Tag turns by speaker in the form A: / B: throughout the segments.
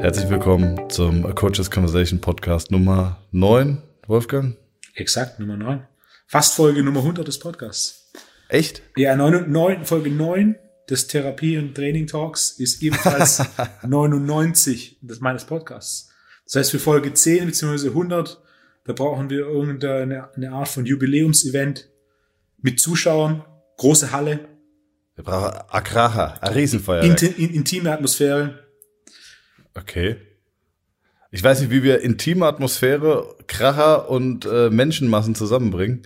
A: Herzlich willkommen zum A Coach's Conversation Podcast Nummer 9, Wolfgang.
B: Exakt, Nummer 9. Fast Folge Nummer 100 des Podcasts.
A: Echt?
B: Ja, Folge 9 des Therapie- und Training-Talks ist ebenfalls 99 meines Podcasts. Das heißt, für Folge 10 bzw. 100, da brauchen wir irgendeine Art von Jubiläumsevent mit Zuschauern, große Halle.
A: Wir brauchen Akracher, ein Riesenfeuerwerk.
B: Intime Atmosphäre.
A: Okay. Ich weiß nicht, wie wir intime Atmosphäre, Kracher und Menschenmassen zusammenbringen.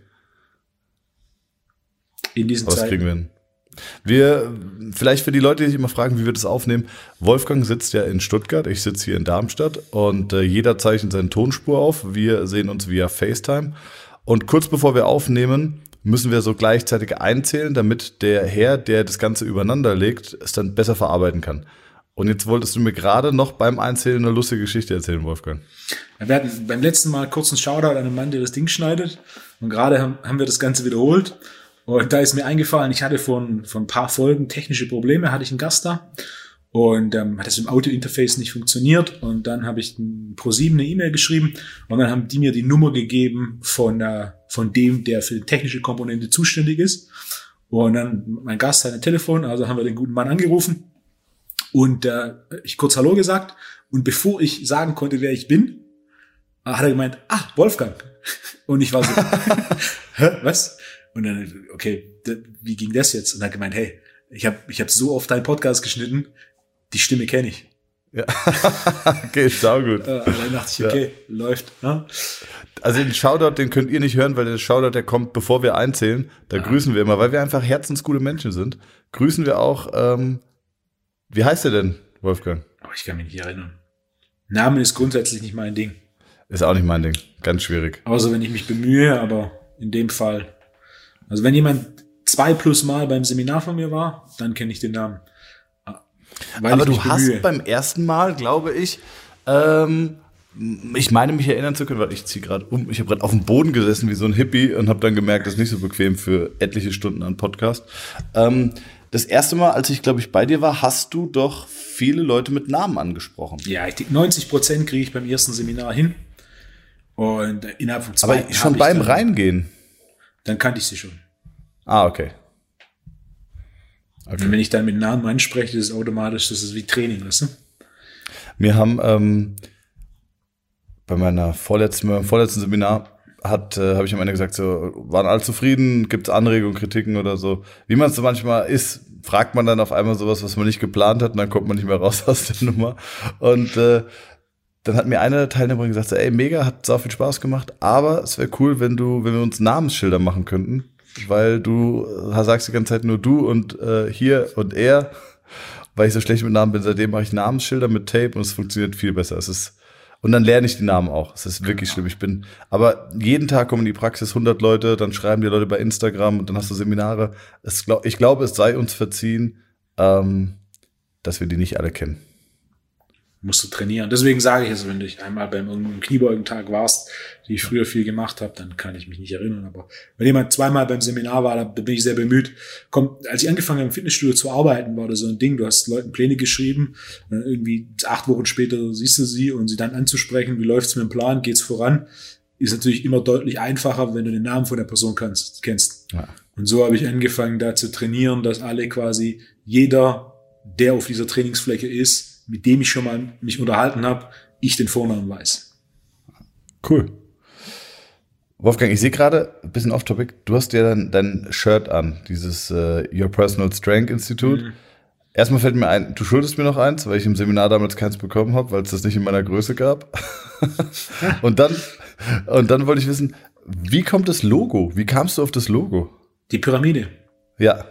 B: In diesen
A: Was
B: Zeiten.
A: kriegen wir hin? Vielleicht für die Leute, die sich immer fragen, wie wir das aufnehmen. Wolfgang sitzt ja in Stuttgart, ich sitze hier in Darmstadt und jeder zeichnet seine Tonspur auf. Wir sehen uns via FaceTime. Und kurz bevor wir aufnehmen, müssen wir so gleichzeitig einzählen, damit der Herr, der das Ganze übereinander legt, es dann besser verarbeiten kann. Und jetzt wolltest du mir gerade noch beim Einzählen eine lustige Geschichte erzählen, Wolfgang.
B: Wir hatten beim letzten Mal kurz einen Shoutout an einen Mann, der das Ding schneidet. Und gerade haben wir das Ganze wiederholt. Und da ist mir eingefallen, ich hatte vor ein paar Folgen technische Probleme, hatte ich einen Gast da. Und hat das im Audio-Interface nicht funktioniert. Und dann habe ich Pro7 eine E-Mail geschrieben. Und dann haben die mir die Nummer gegeben von dem, der für die technische Komponente zuständig ist. Und dann mein Gast hat ein Telefon, also haben wir den guten Mann angerufen. Und ich kurz Hallo gesagt. Und bevor ich sagen konnte, wer ich bin, hat er gemeint, Wolfgang. Und ich war so, hä, was? Und dann, okay, wie ging das jetzt? Und er hat gemeint, hey, ich hab so oft deinen Podcast geschnitten, die Stimme kenne ich.
A: Ja. Okay, saugut.
B: Und dann dachte ich, okay, läuft. Ne?
A: Also den Shoutout, den könnt ihr nicht hören, weil der Shoutout, der kommt, bevor wir einzählen. Da grüßen wir immer, weil wir einfach herzensgute Menschen sind. Grüßen wir auch, wie heißt der denn, Wolfgang?
B: Oh, ich kann mich nicht erinnern. Name ist grundsätzlich nicht mein Ding.
A: Ist auch nicht mein Ding. Ganz schwierig.
B: Außer wenn ich mich bemühe, aber in dem Fall. Also wenn jemand 2+ Mal beim Seminar von mir war, dann kenne ich den Namen.
A: Aber du hast beim ersten Mal, glaube ich, ich meine mich erinnern zu können, weil ich ziehe gerade um. Ich habe gerade auf dem Boden gesessen wie so ein Hippie und habe dann gemerkt, das ist nicht so bequem für etliche Stunden an Podcast. Das erste Mal, als ich, glaube ich, bei dir war, hast du doch viele Leute mit Namen angesprochen.
B: Ja, 90% kriege ich beim ersten Seminar hin. Und innerhalb von 2
A: Aber schon beim Reingehen?
B: Dann kannte ich sie schon.
A: Okay.
B: Und wenn ich dann mit Namen anspreche, das ist automatisch, das ist wie Training, weißt du?
A: Wir haben bei meinem vorletzten Seminar habe ich am Ende gesagt, so, waren alle zufrieden, gibt's Anregungen, Kritiken oder so. Wie man es so manchmal ist, fragt man dann auf einmal sowas, was man nicht geplant hat und dann kommt man nicht mehr raus aus der Nummer. Und dann hat mir eine Teilnehmerin gesagt, so, ey, mega, hat sau viel Spaß gemacht, aber es wäre cool, wenn wir uns Namensschilder machen könnten, weil du sagst die ganze Zeit nur du und hier und er, weil ich so schlecht mit Namen bin. Seitdem mache ich Namensschilder mit Tape und es funktioniert viel besser. Und dann lerne ich die Namen auch. Es ist wirklich schlimm. Aber jeden Tag kommen in die Praxis 100 Leute, dann schreiben die Leute bei Instagram und dann hast du Seminare. Ich glaube, es sei uns verziehen, dass wir die nicht alle kennen.
B: Musst du trainieren. Deswegen sage ich es, wenn du einmal beim irgendeinem Kniebeugentag warst, die ich früher viel gemacht habe, dann kann ich mich nicht erinnern. Aber wenn jemand 2-mal beim Seminar war, da bin ich sehr bemüht. Als ich angefangen habe im Fitnessstudio zu arbeiten, war das so ein Ding, du hast Leuten Pläne geschrieben, und dann irgendwie 8 Wochen später siehst du sie und sie dann anzusprechen, wie läuft's mit dem Plan, geht's voran, ist natürlich immer deutlich einfacher, wenn du den Namen von der Person kennst. Ja. Und so habe ich angefangen, da zu trainieren, dass alle quasi, jeder, der auf dieser Trainingsfläche ist, mit dem ich schon mal mich unterhalten habe, ich den Vornamen weiß.
A: Cool. Wolfgang, ich sehe gerade, ein bisschen off-topic, du hast ja dein Shirt an, dieses Your Personal Strength Institute. Mhm. Erstmal fällt mir ein, du schuldest mir noch eins, weil ich im Seminar damals keins bekommen habe, weil es das nicht in meiner Größe gab. Und dann wollte ich wissen, wie kommt das Logo? Wie kamst du auf das Logo?
B: Die Pyramide.
A: Ja.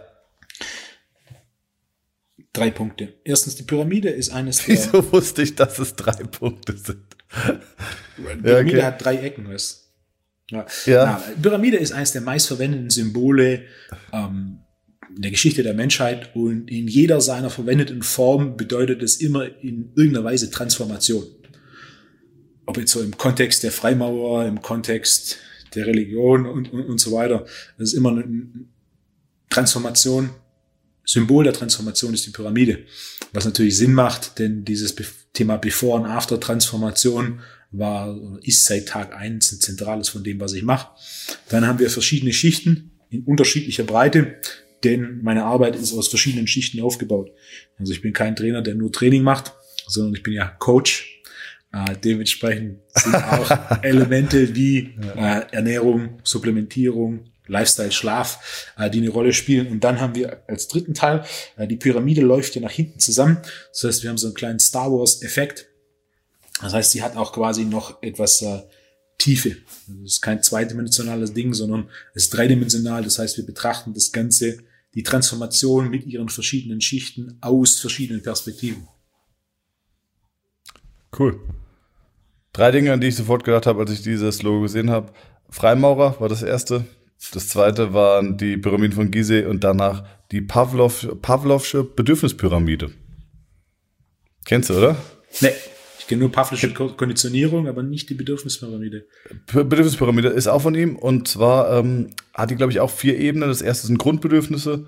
B: 3 Punkte. Erstens, die Pyramide ist eines der...
A: Wieso wusste ich, dass es 3 Punkte sind?
B: Die Pyramide hat 3 Ecken, weißt du? Ja. Die Pyramide ist eines der meistverwendeten Symbole in der Geschichte der Menschheit und in jeder seiner verwendeten Form bedeutet es immer in irgendeiner Weise Transformation. Ob jetzt so im Kontext der Freimaurer, im Kontext der Religion und so weiter. Das ist immer eine Transformation Symbol der Transformation ist die Pyramide, was natürlich Sinn macht, denn dieses Thema Before- und After-Transformation ist seit Tag 1 ein zentrales von dem, was ich mache. Dann haben wir verschiedene Schichten in unterschiedlicher Breite, denn meine Arbeit ist aus verschiedenen Schichten aufgebaut. Also ich bin kein Trainer, der nur Training macht, sondern ich bin ja Coach. Dementsprechend sind auch Elemente wie Ernährung, Supplementierung, Lifestyle, Schlaf, die eine Rolle spielen. Und dann haben wir als dritten Teil, die Pyramide läuft ja nach hinten zusammen. Das heißt, wir haben so einen kleinen Star Wars-Effekt. Das heißt, sie hat auch quasi noch etwas Tiefe. Das ist kein zweidimensionales Ding, sondern es ist dreidimensional. Das heißt, wir betrachten das Ganze, die Transformation mit ihren verschiedenen Schichten aus verschiedenen Perspektiven.
A: Cool. 3 Dinge, an die ich sofort gedacht habe, als ich dieses Logo gesehen habe. Freimaurer war das erste. Das zweite waren die Pyramiden von Gizeh und danach die Pavlovsche Bedürfnispyramide. Kennst du, oder?
B: Nee, ich kenne nur Pavlovsche Konditionierung, aber nicht die Bedürfnispyramide.
A: Bedürfnispyramide ist auch von ihm und zwar hat die, glaube ich, auch 4 Ebenen. Das erste sind Grundbedürfnisse,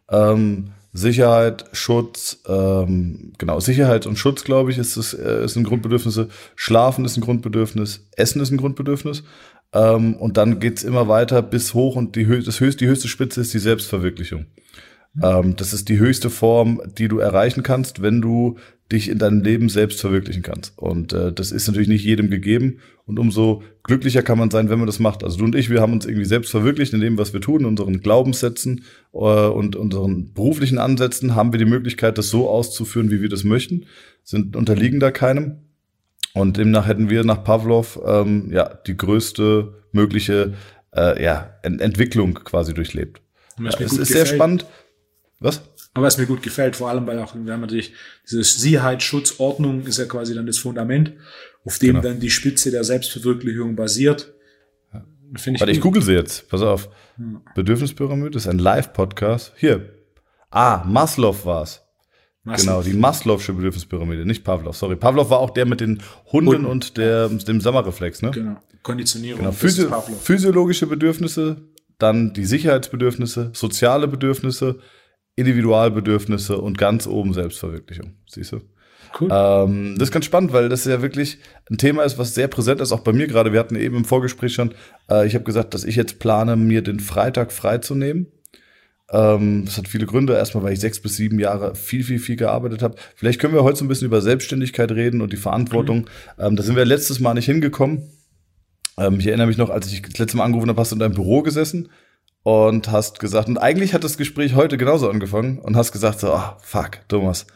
A: Sicherheit, Schutz, Sicherheit und Schutz, glaube ich, ist ein Grundbedürfnisse. Schlafen ist ein Grundbedürfnis, Essen ist ein Grundbedürfnis. Und dann geht's immer weiter bis hoch und die höchste Spitze ist die Selbstverwirklichung. Das ist die höchste Form, die du erreichen kannst, wenn du dich in deinem Leben selbst verwirklichen kannst. Und das ist natürlich nicht jedem gegeben. Und umso glücklicher kann man sein, wenn man das macht. Also du und ich, wir haben uns irgendwie selbst verwirklicht in dem, was wir tun, in unseren Glaubenssätzen und unseren beruflichen Ansätzen haben wir die Möglichkeit, das so auszuführen, wie wir das möchten, unterliegen da keinem. Und demnach hätten wir nach Pavlov die größte mögliche Entwicklung quasi durchlebt. Es ist sehr spannend. Was?
B: Aber was mir gut gefällt, vor allem, weil auch wir haben natürlich dieses Sicherheit, Schutz, Ordnung ist ja quasi dann das Fundament, auf dem dann die Spitze der Selbstverwirklichung basiert.
A: Warte, ich google sie jetzt. Pass auf. Bedürfnispyramide ist ein Live-Podcast. Hier. Maslow war's. Genau, die Maslow'sche Bedürfnispyramide, nicht Pavlov. Sorry, Pavlov war auch der mit den Hunden und dem Sommerreflex, ne?
B: Genau, Konditionierung.
A: Genau. Physiologische Bedürfnisse, dann die Sicherheitsbedürfnisse, soziale Bedürfnisse, Individualbedürfnisse und ganz oben Selbstverwirklichung. Siehst du?
B: Cool.
A: Das ist ganz spannend, weil das ja wirklich ein Thema ist, was sehr präsent ist, auch bei mir gerade. Wir hatten eben im Vorgespräch schon, ich habe gesagt, dass ich jetzt plane, mir den Freitag freizunehmen. Das hat viele Gründe. Erstmal, weil ich 6 bis 7 Jahre viel gearbeitet habe. Vielleicht können wir heute so ein bisschen über Selbstständigkeit reden und die Verantwortung. Da sind wir letztes Mal nicht hingekommen. Ich erinnere mich noch, als ich das letzte Mal angerufen habe, hast du in deinem Büro gesessen und hast gesagt, und eigentlich hat das Gespräch heute genauso angefangen und hast gesagt so, fuck, Thomas,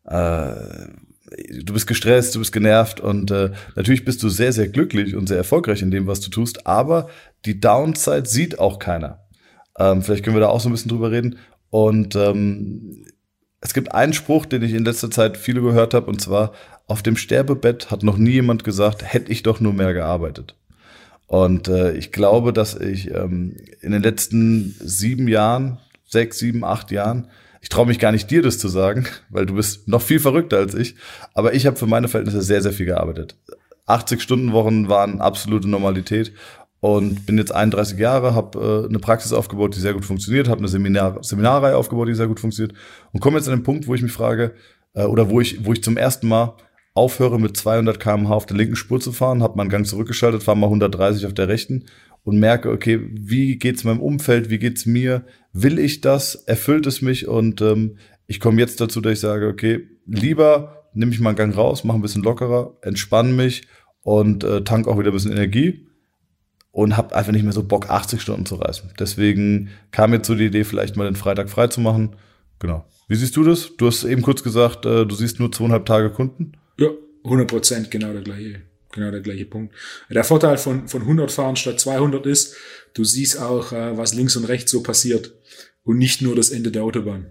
A: du bist gestresst, du bist genervt und natürlich bist du sehr, sehr glücklich und sehr erfolgreich in dem, was du tust, aber die Downside sieht auch keiner. Vielleicht können wir da auch so ein bisschen drüber reden. Und es gibt einen Spruch, den ich in letzter Zeit viele gehört habe, und zwar, auf dem Sterbebett hat noch nie jemand gesagt, hätte ich doch nur mehr gearbeitet. Und ich glaube, dass ich in den letzten 7 Jahren, 6, 7, 8 Jahren, ich traue mich gar nicht, dir das zu sagen, weil du bist noch viel verrückter als ich, aber ich habe für meine Verhältnisse sehr, sehr viel gearbeitet. 80-Stunden-Wochen waren absolute Normalität. Und bin jetzt 31 Jahre, habe eine Praxis aufgebaut, die sehr gut funktioniert, habe eine Seminarreihe aufgebaut, die sehr gut funktioniert und komme jetzt an den Punkt, wo ich mich frage, oder wo ich zum ersten Mal aufhöre, mit 200 km/h auf der linken Spur zu fahren, habe meinen Gang zurückgeschaltet, fahre mal 130 auf der rechten und merke, okay, wie geht's meinem Umfeld, wie geht's mir, will ich das, erfüllt es mich und ich komme jetzt dazu, dass ich sage, okay, lieber nehme ich mal einen Gang raus, mache ein bisschen lockerer, entspanne mich und tank auch wieder ein bisschen Energie. Und habe einfach nicht mehr so Bock, 80 Stunden zu reisen. Deswegen kam jetzt so die Idee, vielleicht mal den Freitag frei zu machen. Genau. Wie siehst du das? Du hast eben kurz gesagt, du siehst nur 2,5 Tage Kunden.
B: Ja, 100%, genau der gleiche Punkt. Der Vorteil von 100 fahren statt 200 ist, du siehst auch, was links und rechts so passiert. Und nicht nur das Ende der Autobahn.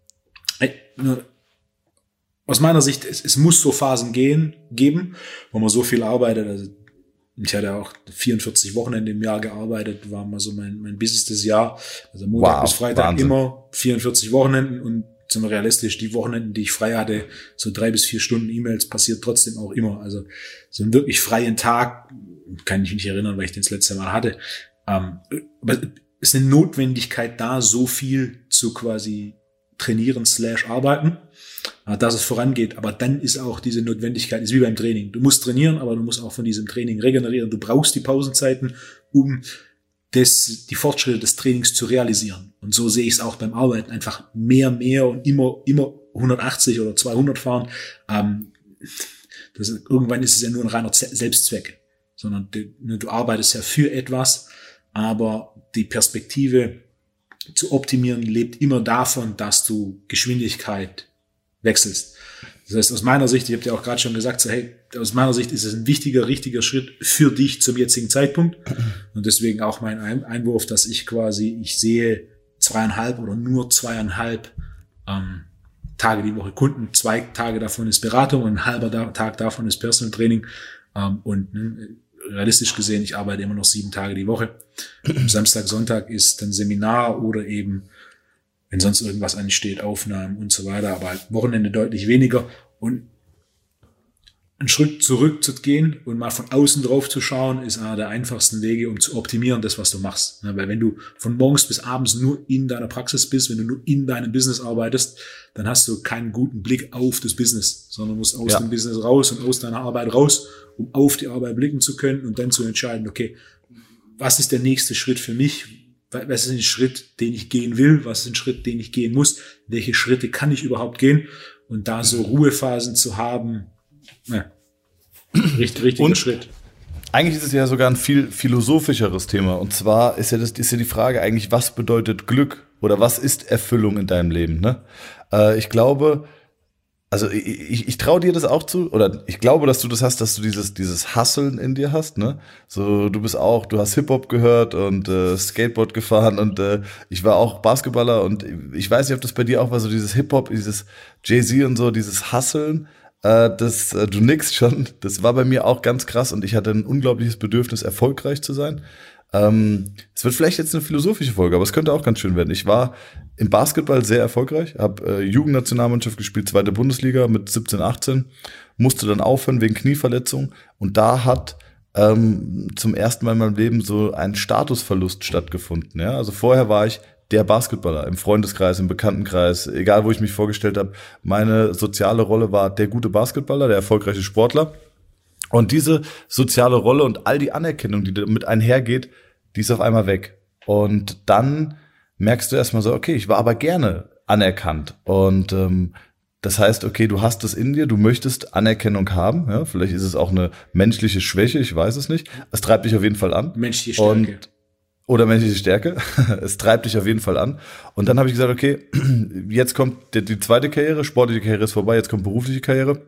B: Aus meiner Sicht, es muss so Phasen geben, wo man so viel arbeitet. Also, ich hatte auch 44 Wochenende im Jahr gearbeitet, war mal so mein busiestes Jahr. Also Montag bis Freitag Wahnsinn. Immer 44 Wochenenden und sind wir realistisch, die Wochenenden, die ich frei hatte, so 3 bis 4 Stunden E-Mails passiert trotzdem auch immer. Also so einen wirklich freien Tag kann ich mich nicht erinnern, weil ich den das letzte Mal hatte. Aber es ist eine Notwendigkeit da, so viel zu quasi trainieren / arbeiten, dass es vorangeht. Aber dann ist auch diese Notwendigkeit, ist wie beim Training. Du musst trainieren, aber du musst auch von diesem Training regenerieren. Du brauchst die Pausenzeiten, um die Fortschritte des Trainings zu realisieren. Und so sehe ich es auch beim Arbeiten. Einfach mehr und immer 180 oder 200 fahren. Irgendwann ist es ja nur ein reiner Selbstzweck. Sondern du arbeitest ja für etwas, aber die Perspektive zu optimieren lebt immer davon, dass du Geschwindigkeit wechselst. Das heißt, aus meiner Sicht, ich habe dir auch gerade schon gesagt, so, hey, aus meiner Sicht ist es ein wichtiger, richtiger Schritt für dich zum jetzigen Zeitpunkt. Und deswegen auch mein Einwurf, dass ich sehe 2,5 oder nur 2,5 Tage die Woche Kunden. 2 Tage davon ist Beratung und ein halber Tag davon ist Personal Training. Realistisch gesehen, ich arbeite immer noch 7 Tage die Woche. Samstag, Sonntag ist dann Seminar oder eben, wenn sonst irgendwas ansteht, Aufnahmen und so weiter, aber halt Wochenende deutlich weniger. Und einen Schritt zurück zu gehen und mal von außen drauf zu schauen, ist einer der einfachsten Wege, um zu optimieren, das, was du machst. Ja, weil wenn du von morgens bis abends nur in deiner Praxis bist, wenn du nur in deinem Business arbeitest, dann hast du keinen guten Blick auf das Business, sondern musst aus dem Business raus und aus deiner Arbeit raus, um auf die Arbeit blicken zu können und dann zu entscheiden, okay, was ist der nächste Schritt für mich? Was ist ein Schritt, den ich gehen will? Was ist ein Schritt, den ich gehen muss? Welche Schritte kann ich überhaupt gehen? Und da so Ruhephasen zu haben, richtiger Schritt.
A: Eigentlich ist es ja sogar ein viel philosophischeres Thema. Und zwar ist ja die Frage eigentlich, was bedeutet Glück oder was ist Erfüllung in deinem Leben? Ne? Ich glaube, also ich traue dir das auch zu, oder ich glaube, dass du das hast, dass du dieses Hustlen in dir hast, ne? So, du hast Hip-Hop gehört und Skateboard gefahren und ich war auch Basketballer und ich weiß nicht, ob das bei dir auch war, so dieses Hip-Hop, dieses Jay-Z und so, dieses Hustlen, du nickst schon, das war bei mir auch ganz krass und ich hatte ein unglaubliches Bedürfnis, erfolgreich zu sein. Es wird vielleicht jetzt eine philosophische Folge, aber es könnte auch ganz schön werden. Ich war im Basketball sehr erfolgreich, habe Jugendnationalmannschaft gespielt, 2. Bundesliga mit 17, 18, musste dann aufhören wegen Knieverletzung und da hat zum ersten Mal in meinem Leben so ein Statusverlust stattgefunden. Ja? Also vorher war ich der Basketballer im Freundeskreis, im Bekanntenkreis, egal wo ich mich vorgestellt habe. Meine soziale Rolle war der gute Basketballer, der erfolgreiche Sportler. Und diese soziale Rolle und all die Anerkennung, die damit einhergeht, die ist auf einmal weg. Und dann merkst du erstmal so, okay, ich war aber gerne anerkannt. Und das heißt, okay, du hast es in dir, du möchtest Anerkennung haben. Ja, vielleicht ist es auch eine menschliche Schwäche, ich weiß es nicht. Es treibt dich auf jeden Fall an.
B: Menschliche Stärke.
A: Oder menschliche Stärke. Es treibt dich auf jeden Fall an. Und dann habe ich gesagt, okay, jetzt kommt die zweite Karriere, sportliche Karriere ist vorbei, jetzt kommt berufliche Karriere.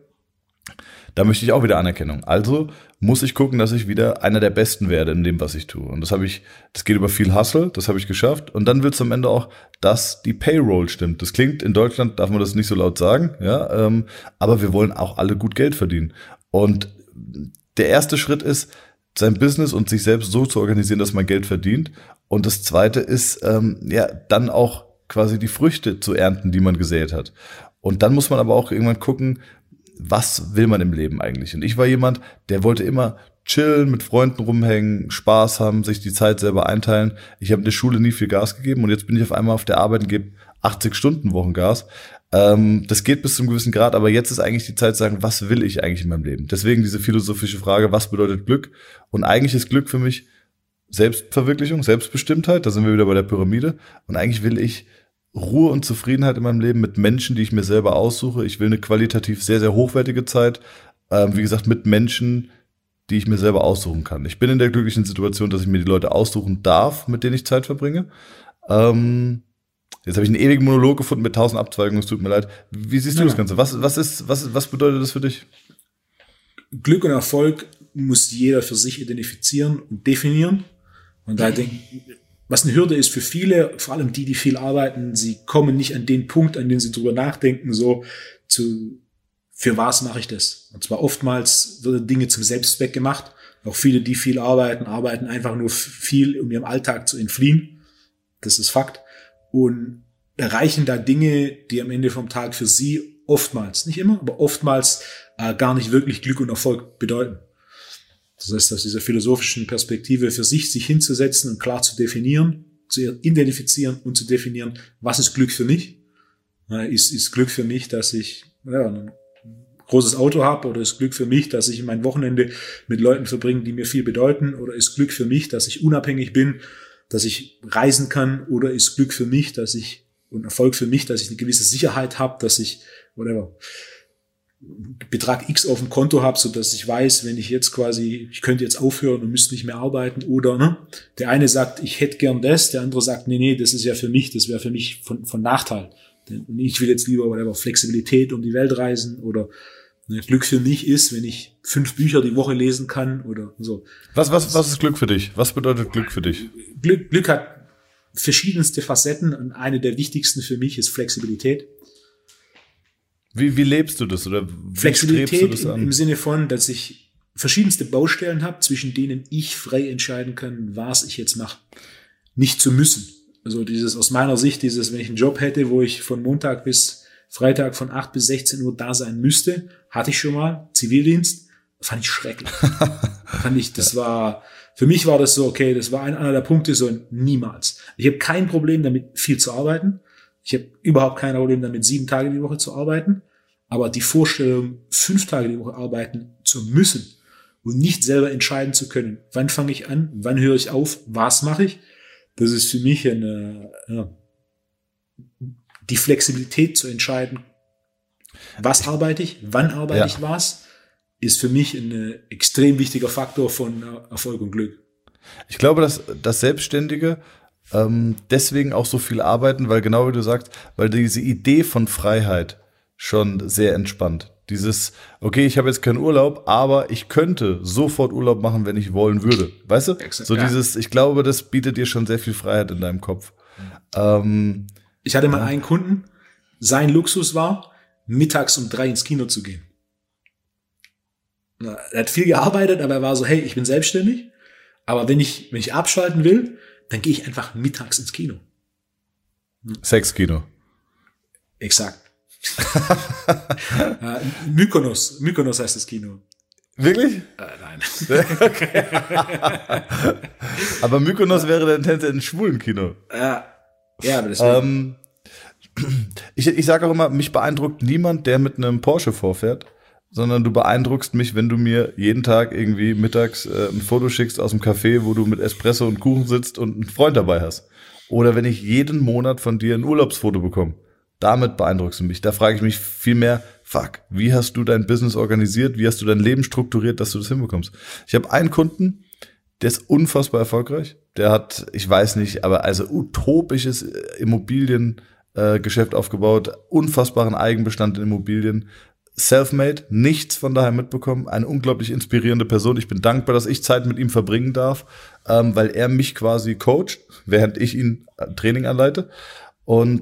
A: Da möchte ich auch wieder Anerkennung. Also muss ich gucken, dass ich wieder einer der Besten werde in dem, was ich tue. Und das geht über viel Hustle, das habe ich geschafft. Und dann willst du am Ende auch, dass die Payroll stimmt. Das klingt, in Deutschland darf man das nicht so laut sagen, ja, aber wir wollen auch alle gut Geld verdienen. Und der erste Schritt ist, sein Business und sich selbst so zu organisieren, dass man Geld verdient. Und das zweite ist, dann auch quasi die Früchte zu ernten, die man gesät hat. Und dann muss man aber auch irgendwann gucken, was will man im Leben eigentlich? Und ich war jemand, der wollte immer chillen, mit Freunden rumhängen, Spaß haben, sich die Zeit selber einteilen. Ich habe in der Schule nie viel Gas gegeben und jetzt bin ich auf einmal auf der Arbeit und gebe 80-Stunden-Wochen Gas. Das geht bis zum gewissen Grad, aber jetzt ist eigentlich die Zeit zu sagen, was will ich eigentlich in meinem Leben? Deswegen diese philosophische Frage, was bedeutet Glück? Und eigentlich ist Glück für mich Selbstverwirklichung, Selbstbestimmtheit, da sind wir wieder bei der Pyramide. Und eigentlich will ich Ruhe und Zufriedenheit in meinem Leben mit Menschen, die ich mir selber aussuche. Ich will eine qualitativ sehr, sehr hochwertige Zeit, wie gesagt, mit Menschen, die ich mir selber aussuchen kann. Ich bin in der glücklichen Situation, dass ich mir die Leute aussuchen darf, mit denen ich Zeit verbringe. Jetzt habe ich einen ewigen Monolog gefunden mit 1000 Abzweigungen, es tut mir leid. Wie siehst du das Ganze? Was bedeutet das für dich?
B: Glück und Erfolg muss jeder für sich identifizieren und definieren. Und da denke ich, was eine Hürde ist für viele, vor allem die viel arbeiten, sie kommen nicht an den Punkt, an dem sie drüber nachdenken, für was mache ich das? Und zwar oftmals werden Dinge zum Selbstzweck gemacht. Auch viele, die viel arbeiten einfach nur viel, um ihrem Alltag zu entfliehen. Das ist Fakt. Und erreichen da Dinge, die am Ende vom Tag für sie oftmals, nicht immer, aber oftmals gar nicht wirklich Glück und Erfolg bedeuten. Das heißt, aus dieser philosophischen Perspektive für sich hinzusetzen und klar zu definieren, zu identifizieren und zu definieren, was ist Glück für mich? Ist Glück für mich, dass ich ein großes Auto habe, oder ist Glück für mich, dass ich mein Wochenende mit Leuten verbringe, die mir viel bedeuten, oder ist Glück für mich, dass ich unabhängig bin, dass ich reisen kann, oder ist Glück für mich, und Erfolg für mich, dass ich eine gewisse Sicherheit habe, dass ich Betrag X auf dem Konto habe, so dass ich weiß, wenn ich jetzt ich könnte jetzt aufhören und müsste nicht mehr arbeiten, oder der eine sagt, ich hätte gern das, der andere sagt, nee, das ist ja für mich, das wäre für mich von Nachteil. Und ich will jetzt lieber Flexibilität um die Welt reisen, oder Glück für mich ist, wenn ich 5 Bücher die Woche lesen kann oder so.
A: Was ist Glück für dich? Was bedeutet Glück für dich?
B: Glück hat verschiedenste Facetten, und eine der wichtigsten für mich ist Flexibilität.
A: Wie lebst du das? Oder wie
B: Flexibilität
A: strebst du das an?
B: im Sinne von, dass ich verschiedenste Baustellen habe, zwischen denen ich frei entscheiden kann, was ich jetzt mache. Nicht zu müssen. Also aus meiner Sicht, wenn ich einen Job hätte, wo ich von Montag bis Freitag von 8 bis 16 Uhr da sein müsste, hatte ich schon mal, Zivildienst, fand ich schrecklich. Für mich war das so, okay, das war einer der Punkte, so niemals. Ich habe kein Problem damit, viel zu arbeiten. Ich habe überhaupt kein Problem damit, 7 Tage die Woche zu arbeiten. Aber die Vorstellung, 5 Tage die Woche arbeiten zu müssen und nicht selber entscheiden zu können, wann fange ich an, wann höre ich auf, was mache ich, das ist für mich die Flexibilität zu entscheiden, was arbeite ich, wann arbeite ich was, ist für mich ein extrem wichtiger Faktor von Erfolg und Glück.
A: Ich glaube, dass das Selbstständige deswegen auch so viel arbeiten, weil genau wie du sagst, weil diese Idee von Freiheit schon sehr entspannt. Okay, ich habe jetzt keinen Urlaub, aber ich könnte sofort Urlaub machen, wenn ich wollen würde. Weißt du?
B: Exakt,
A: ich glaube, das bietet dir schon sehr viel Freiheit in deinem Kopf.
B: Ich hatte mal einen Kunden, sein Luxus war, mittags um 3 ins Kino zu gehen. Er hat viel gearbeitet, aber er war so, hey, ich bin selbstständig, aber wenn ich abschalten will, dann gehe ich einfach mittags ins Kino.
A: Sexkino.
B: Exakt. Mykonos heißt das Kino.
A: Wirklich?
B: Nein.
A: Okay. Aber Mykonos wäre dann tendenziell ein Schwulenkino.
B: Ja, aber deswegen.
A: Ich sage auch immer, mich beeindruckt niemand, der mit einem Porsche vorfährt, sondern du beeindruckst mich, wenn du mir jeden Tag irgendwie mittags ein Foto schickst aus dem Café, wo du mit Espresso und Kuchen sitzt und einen Freund dabei hast. Oder wenn ich jeden Monat von dir ein Urlaubsfoto bekomme. Damit beeindruckst du mich. Da frage ich mich viel mehr, wie hast du dein Business organisiert? Wie hast du dein Leben strukturiert, dass du das hinbekommst? Ich habe einen Kunden, der ist unfassbar erfolgreich. Der hat, ich weiß nicht, aber also utopisches Immobiliengeschäft aufgebaut, unfassbaren Eigenbestand in Immobilien, self-made, nichts von daher mitbekommen, eine unglaublich inspirierende Person. Ich bin dankbar, dass ich Zeit mit ihm verbringen darf, weil er mich quasi coacht, während ich ihn Training anleite. Und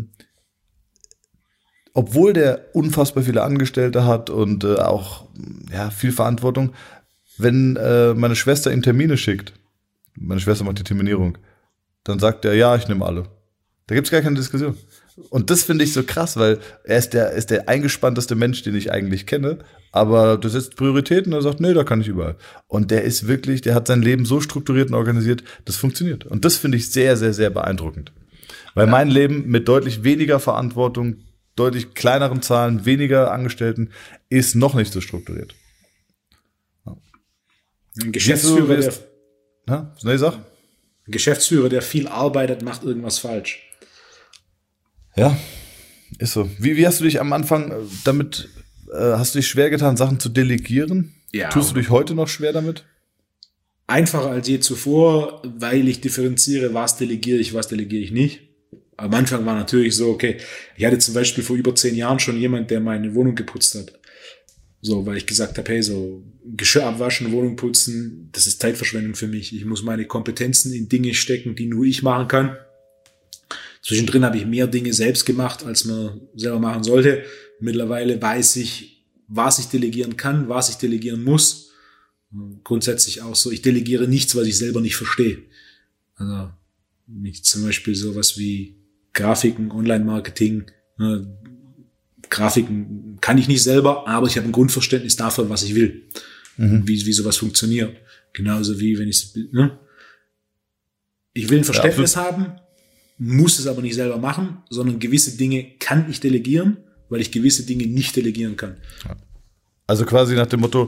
A: obwohl der unfassbar viele Angestellte hat und auch viel Verantwortung, wenn meine Schwester ihm Termine schickt, meine Schwester macht die Terminierung, dann sagt er, ja, ich nehme alle. Da gibt's gar keine Diskussion. Und das finde ich so krass, weil er ist der eingespannteste Mensch, den ich eigentlich kenne, aber der setzt Prioritäten und er sagt, nee, da kann ich überall. Und der ist wirklich, der hat sein Leben so strukturiert und organisiert, das funktioniert. Und das finde ich sehr, sehr, sehr beeindruckend. Weil mein Leben mit deutlich weniger Verantwortung, deutlich kleineren Zahlen, weniger Angestellten, ist noch nicht so strukturiert.
B: Ein Geschäftsführer,
A: sag.
B: Ein Geschäftsführer, der viel arbeitet, macht irgendwas falsch.
A: Ja, ist so. Wie hast du dich am Anfang damit, hast du dich schwer getan, Sachen zu delegieren?
B: Ja.
A: Tust du dich heute noch schwer damit?
B: Einfacher als je zuvor, weil ich differenziere, was delegiere ich nicht. Am Anfang war natürlich so, okay, ich hatte zum Beispiel vor über 10 Jahren schon jemand, der meine Wohnung geputzt hat. So, weil ich gesagt habe, hey, so Geschirr abwaschen, Wohnung putzen, das ist Zeitverschwendung für mich. Ich muss meine Kompetenzen in Dinge stecken, die nur ich machen kann. Zwischendrin habe ich mehr Dinge selbst gemacht, als man selber machen sollte. Mittlerweile weiß ich, was ich delegieren kann, was ich delegieren muss. Grundsätzlich auch so, ich delegiere nichts, was ich selber nicht verstehe. Also nicht zum Beispiel sowas wie Grafiken, Online-Marketing. Grafiken kann ich nicht selber, aber ich habe ein Grundverständnis davon, was ich will. Wie sowas funktioniert. Genauso wie wenn ich will ein Verständnis haben, muss es aber nicht selber machen, sondern gewisse Dinge kann ich delegieren, weil ich gewisse Dinge nicht delegieren kann.
A: Also quasi nach dem Motto,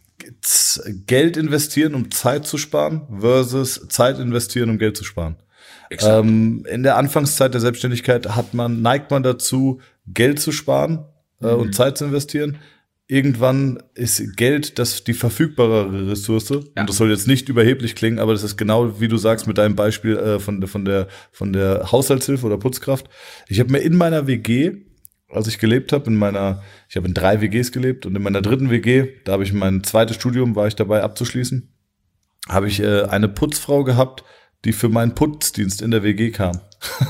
A: Geld investieren, um Zeit zu sparen, versus Zeit investieren, um Geld zu sparen. In der Anfangszeit der Selbstständigkeit neigt man dazu, Geld zu sparen und Zeit zu investieren. Irgendwann ist Geld die verfügbare Ressource. Ja. Und das soll jetzt nicht überheblich klingen, aber das ist genau, wie du sagst, mit deinem Beispiel von der Haushaltshilfe oder Putzkraft. Ich habe mir in meiner WG, als ich gelebt habe, ich habe in 3 WGs gelebt und in meiner 3. WG, da habe ich mein zweites Studium, war ich dabei abzuschließen, habe ich eine Putzfrau gehabt, die für meinen Putzdienst in der WG kam.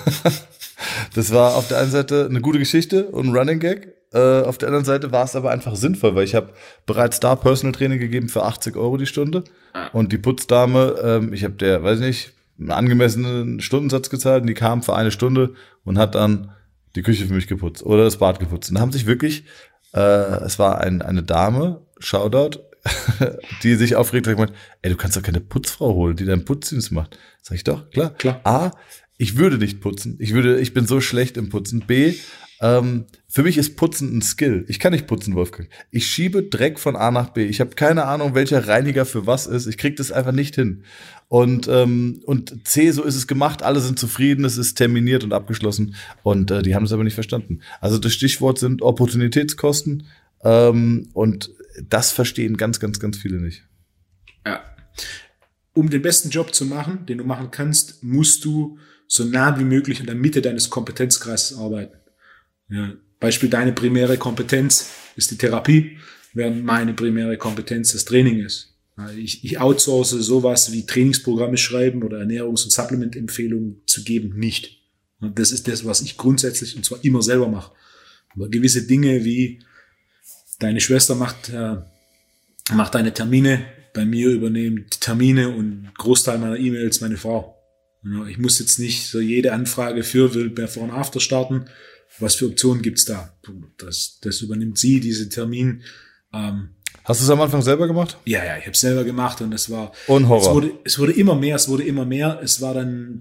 A: Das war auf der einen Seite eine gute Geschichte und ein Running Gag. Auf der anderen Seite war es aber einfach sinnvoll, weil ich habe bereits da Personal Training gegeben für 80 € die Stunde. Und die Putzdame, ich habe der, weiß nicht, einen angemessenen Stundensatz gezahlt und die kam für 1 Stunde und hat dann die Küche für mich geputzt oder das Bad geputzt. Und da haben sich wirklich, es war eine Dame, Shoutout, die sich aufregt und gemeint, ey, du kannst doch keine Putzfrau holen, die deinen Putzdienst macht. Sag ich doch, klar. A, ich würde nicht putzen. Ich bin so schlecht im Putzen. B, für mich ist Putzen ein Skill. Ich kann nicht putzen, Wolfgang. Ich schiebe Dreck von A nach B. Ich habe keine Ahnung, welcher Reiniger für was ist. Ich krieg das einfach nicht hin. Und C, so ist es gemacht. Alle sind zufrieden. Es ist terminiert und abgeschlossen. Und die haben es aber nicht verstanden. Also das Stichwort sind Opportunitätskosten. Und das verstehen ganz, ganz, ganz viele nicht.
B: Ja. Um den besten Job zu machen, den du machen kannst, musst du so nah wie möglich in der Mitte deines Kompetenzkreises arbeiten. Ja, Beispiel, deine primäre Kompetenz ist die Therapie, während meine primäre Kompetenz das Training ist. Ich outsource sowas wie Trainingsprogramme schreiben oder Ernährungs- und Supplement-Empfehlungen zu geben, nicht. Und das ist das, was ich grundsätzlich und zwar immer selber mache. Aber gewisse Dinge wie deine Schwester macht deine Termine, bei mir übernehmen die Termine und Großteil meiner E-Mails meine Frau. Ich muss jetzt nicht so jede Anfrage will Before and After starten. Was für Optionen gibt's da? Das übernimmt sie, diese Termin.
A: Hast du es am Anfang selber gemacht?
B: Ja, ich habe es selber gemacht und es war
A: und Horror.
B: Es wurde immer mehr. Es war dann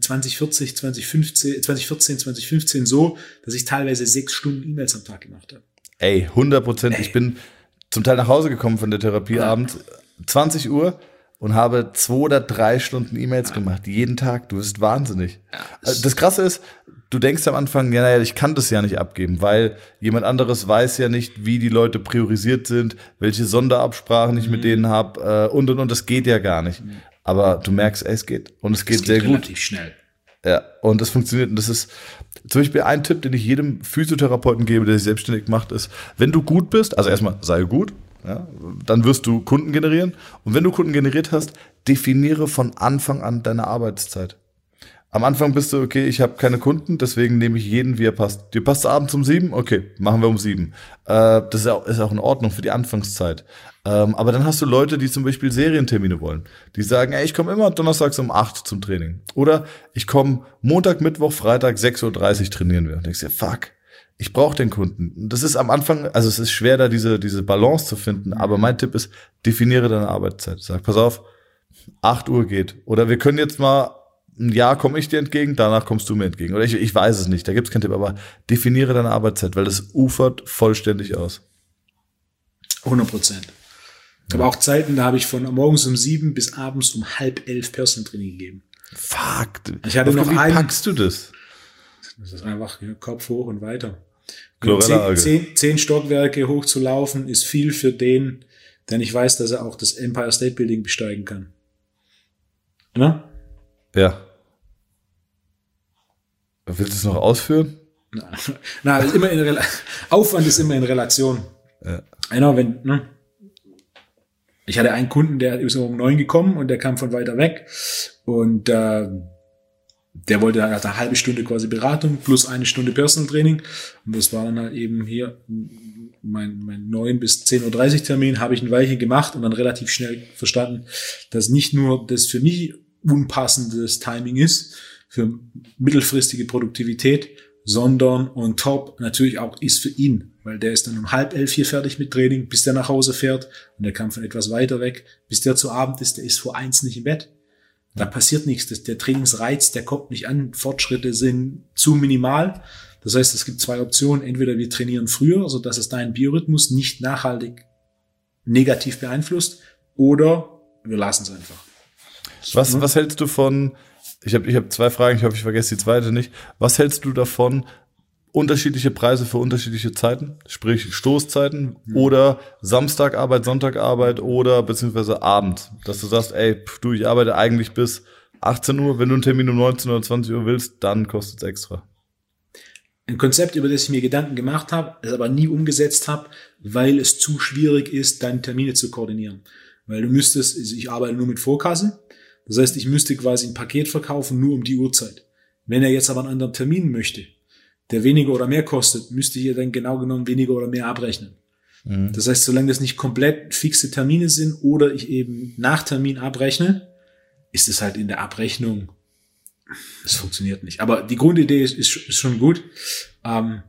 B: 2014 so, dass ich teilweise 6 Stunden E-Mails am Tag gemacht habe.
A: Ey, 100%. Ich bin zum Teil nach Hause gekommen von der Therapie abends, 20 Uhr und habe 2 oder 3 Stunden E-Mails gemacht. Jeden Tag. Du bist wahnsinnig. Das Krasse ist, du denkst am Anfang, ja, ich kann das ja nicht abgeben, weil jemand anderes weiß ja nicht, wie die Leute priorisiert sind, welche Sonderabsprachen ich mit denen habe und. Das geht ja gar nicht. Aber du merkst, es geht. Und es geht sehr gut.
B: Relativ schnell.
A: Ja, und das funktioniert. Und das ist zum Beispiel ein Tipp, den ich jedem Physiotherapeuten gebe, der sich selbstständig macht, ist, wenn du gut bist, also erstmal sei gut, ja, dann wirst du Kunden generieren. Und wenn du Kunden generiert hast, definiere von Anfang an deine Arbeitszeit. Am Anfang bist du, okay, ich habe keine Kunden, deswegen nehme ich jeden, wie er passt. Dir passt abends um 7? Okay, machen wir um 7. Das ist auch in Ordnung für die Anfangszeit. Aber dann hast du Leute, die zum Beispiel Serientermine wollen. Die sagen, ey, ich komme immer donnerstags um 8 zum Training. Oder ich komme Montag, Mittwoch, Freitag 6:30 Uhr trainieren wir. Und denkst dir, fuck, ich brauche den Kunden. Und das ist am Anfang, also es ist schwer, da diese Balance zu finden. Aber mein Tipp ist, definiere deine Arbeitszeit. Sag, pass auf, 8 Uhr geht. Oder wir können jetzt mal ein Jahr komme ich dir entgegen, danach kommst du mir entgegen. Oder ich weiß es nicht, da gibt es keinen Tipp, aber definiere deine Arbeitszeit, weil das ufert vollständig aus.
B: 100%. Ich habe auch Zeiten, da habe ich von morgens um 7 bis abends um 10:30 Personal Training gegeben.
A: Fuck.
B: Ich hatte noch
A: wie packst du das?
B: Das ist einfach Kopf hoch und weiter. 10 Stockwerke hochzulaufen ist viel für den, der nicht weiß, dass er auch das Empire State Building besteigen kann. Ne?
A: Ja. Willst du es noch ausführen?
B: Nein, ist immer Aufwand ist immer in Relation.
A: Ja.
B: Genau, ich hatte einen Kunden, der ist um 9 gekommen und der kam von weiter weg und der wollte halt eine halbe Stunde quasi Beratung plus 1 Stunde Personal Training und das war dann halt eben hier mein 9 bis 10:30 Uhr Termin, habe ich ein Weilchen gemacht und dann relativ schnell verstanden, dass nicht nur das für mich unpassendes Timing ist für mittelfristige Produktivität, sondern on top natürlich auch ist für ihn, weil der ist dann um 10:30 hier fertig mit Training, bis der nach Hause fährt und der kam von etwas weiter weg, bis der zu Abend ist, der ist vor 1 nicht im Bett. Da passiert nichts. Der Trainingsreiz, der kommt nicht an. Fortschritte sind zu minimal. Das heißt, es gibt 2 Optionen. Entweder wir trainieren früher, sodass es deinen Biorhythmus nicht nachhaltig negativ beeinflusst, oder wir lassen es einfach.
A: Was hältst du von, ich hab 2 Fragen, ich hoffe, ich vergesse die zweite nicht. Was hältst du davon, unterschiedliche Preise für unterschiedliche Zeiten, sprich Stoßzeiten oder Samstagarbeit, Sonntagarbeit oder beziehungsweise Abend, dass du sagst, ey, ich arbeite eigentlich bis 18 Uhr, wenn du einen Termin um 19 oder 20 Uhr willst, dann kostet es extra.
B: Ein Konzept, über das ich mir Gedanken gemacht habe, es aber nie umgesetzt habe, weil es zu schwierig ist, deine Termine zu koordinieren. Weil du müsstest, also ich arbeite nur mit Vorkasse, das heißt, ich müsste quasi ein Paket verkaufen, nur um die Uhrzeit. Wenn er jetzt aber einen anderen Termin möchte, der weniger oder mehr kostet, müsste ich ja dann genau genommen weniger oder mehr abrechnen. Mhm. Das heißt, solange das nicht komplett fixe Termine sind oder ich eben nach Termin abrechne, ist es halt in der Abrechnung, das funktioniert nicht. Aber die Grundidee ist schon gut. Ja.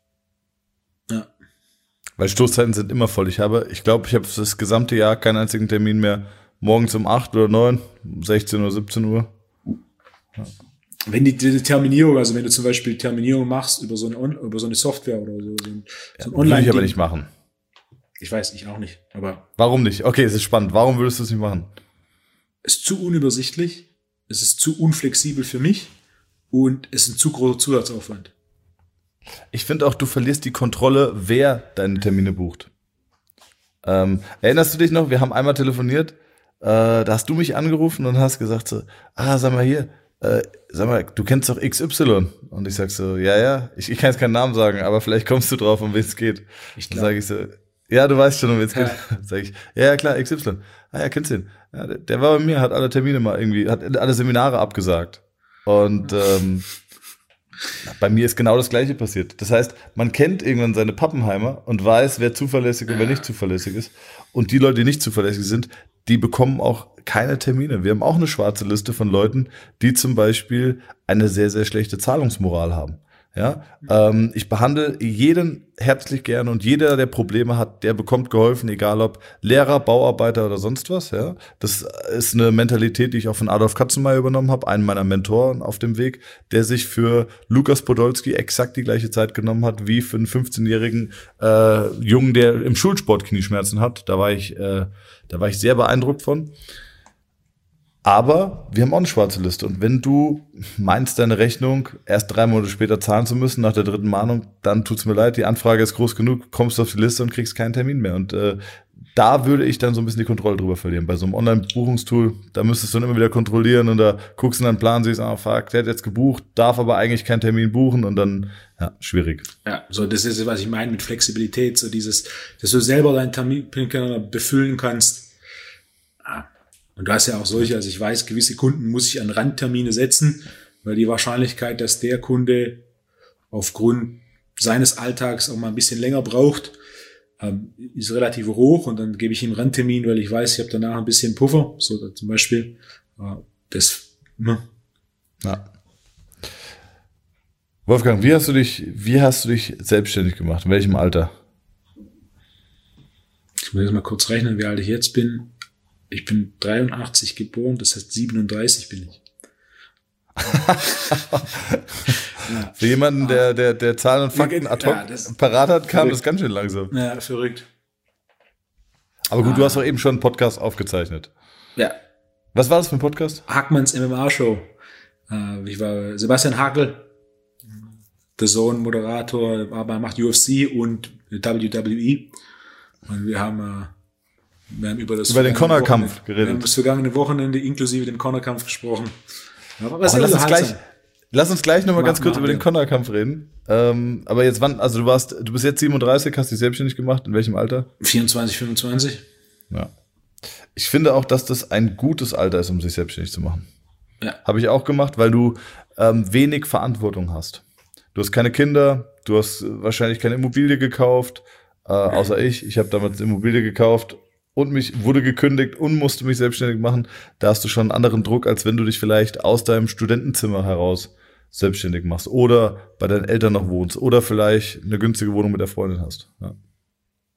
A: Weil Stoßzeiten sind immer voll. Ich glaube, ich habe das gesamte Jahr keinen einzigen Termin mehr. Morgens um 8 oder 9, 16 oder 17 Uhr. Ja.
B: Wenn die Terminierung, also wenn du zum Beispiel Terminierung machst über so eine Software oder so ein Online-Ding.
A: Würde ich aber nicht machen.
B: Ich weiß, ich auch nicht. Aber
A: warum nicht? Okay, es ist spannend. Warum würdest du es nicht machen?
B: Es ist zu unübersichtlich. Es ist zu unflexibel für mich und es ist ein zu großer Zusatzaufwand.
A: Ich finde auch, du verlierst die Kontrolle, wer deine Termine bucht. Erinnerst du dich noch? Wir haben einmal telefoniert, da hast du mich angerufen und hast gesagt so, sag mal, du kennst doch XY. Und ich sag so, ja, ich kann jetzt keinen Namen sagen, aber vielleicht kommst du drauf, um wen es geht. Dann sage ich so, ja, du weißt schon, um wen es geht. Sag ich, ja, klar, XY. Ja, kennst du ihn? Ja, der war bei mir, hat alle Termine mal irgendwie, hat alle Seminare abgesagt. Und bei mir ist genau das Gleiche passiert. Das heißt, man kennt irgendwann seine Pappenheimer und weiß, wer zuverlässig und wer nicht zuverlässig ist. Und die Leute, die nicht zuverlässig sind, die bekommen auch keine Termine. Wir haben auch eine schwarze Liste von Leuten, die zum Beispiel eine sehr, sehr schlechte Zahlungsmoral haben. Ja, ich behandle jeden herzlich gern und jeder, der Probleme hat, der bekommt geholfen, egal ob Lehrer, Bauarbeiter oder sonst was. Ja, das ist eine Mentalität, die ich auch von Adolf Katzenmeier übernommen habe, einen meiner Mentoren auf dem Weg, der sich für Lukas Podolski exakt die gleiche Zeit genommen hat wie für einen 15-jährigen Jungen, der im Schulsport Knieschmerzen hat. Da war ich sehr beeindruckt von. Aber wir haben auch eine schwarze Liste. Und wenn du meinst, deine Rechnung erst 3 Monate später zahlen zu müssen, nach der 3. Mahnung, dann tut's mir leid, die Anfrage ist groß genug, kommst du auf die Liste und kriegst keinen Termin mehr. Und da würde ich dann so ein bisschen die Kontrolle drüber verlieren. Bei so einem Online-Buchungstool, da müsstest du dann immer wieder kontrollieren und da guckst du in deinen Plan, siehst, fuck, der hat jetzt gebucht, darf aber eigentlich keinen Termin buchen und dann, ja, schwierig.
B: Ja, so das ist, was ich meine mit Flexibilität, so dieses, dass du selber deinen Terminkalender befüllen kannst. Und du hast ja auch solche, also ich weiß, gewisse Kunden muss ich an Randtermine setzen, weil die Wahrscheinlichkeit, dass der Kunde aufgrund seines Alltags auch mal ein bisschen länger braucht, ist relativ hoch. Und dann gebe ich ihm einen Randtermin, weil ich weiß, ich habe danach ein bisschen Puffer. So zum Beispiel das. Ne?
A: Ja. Wolfgang, wie hast du dich selbstständig gemacht? In welchem Alter?
B: Ich muss jetzt mal kurz rechnen, wie alt ich jetzt bin. Ich bin 83 geboren, das heißt 37 bin ich.
A: Ja. Für jemanden, der Zahlen und Fakten ad hoc parat hat, kam das ganz schön langsam.
B: Ja, verrückt.
A: Aber gut, du hast doch eben schon einen Podcast aufgezeichnet.
B: Ja.
A: Was war das für ein Podcast?
B: Hackmanns MMA-Show. Ich war Sebastian Hakel, der Sohn, Moderator, aber macht UFC und WWE. Und wir haben über den
A: Conor-Kampf geredet.
B: Wir haben das vergangene Wochenende inklusive dem Conor-Kampf gesprochen.
A: Ja, lass uns gleich nochmal ganz kurz über den Conor-Kampf reden. Aber jetzt du bist jetzt 37, hast dich selbstständig gemacht. In welchem Alter?
B: 24, 25.
A: Ja. Ich finde auch, dass das ein gutes Alter ist, um sich selbstständig zu machen.
B: Ja.
A: Habe ich auch gemacht, weil du wenig Verantwortung hast. Du hast keine Kinder, du hast wahrscheinlich keine Immobilie gekauft, außer ich. Ich habe damals eine Immobilie gekauft und mich wurde gekündigt und musste mich selbstständig machen. Da hast du schon einen anderen Druck, als wenn du dich vielleicht aus deinem Studentenzimmer heraus selbstständig machst oder bei deinen Eltern noch wohnst oder vielleicht eine günstige Wohnung mit der Freundin hast. Ja.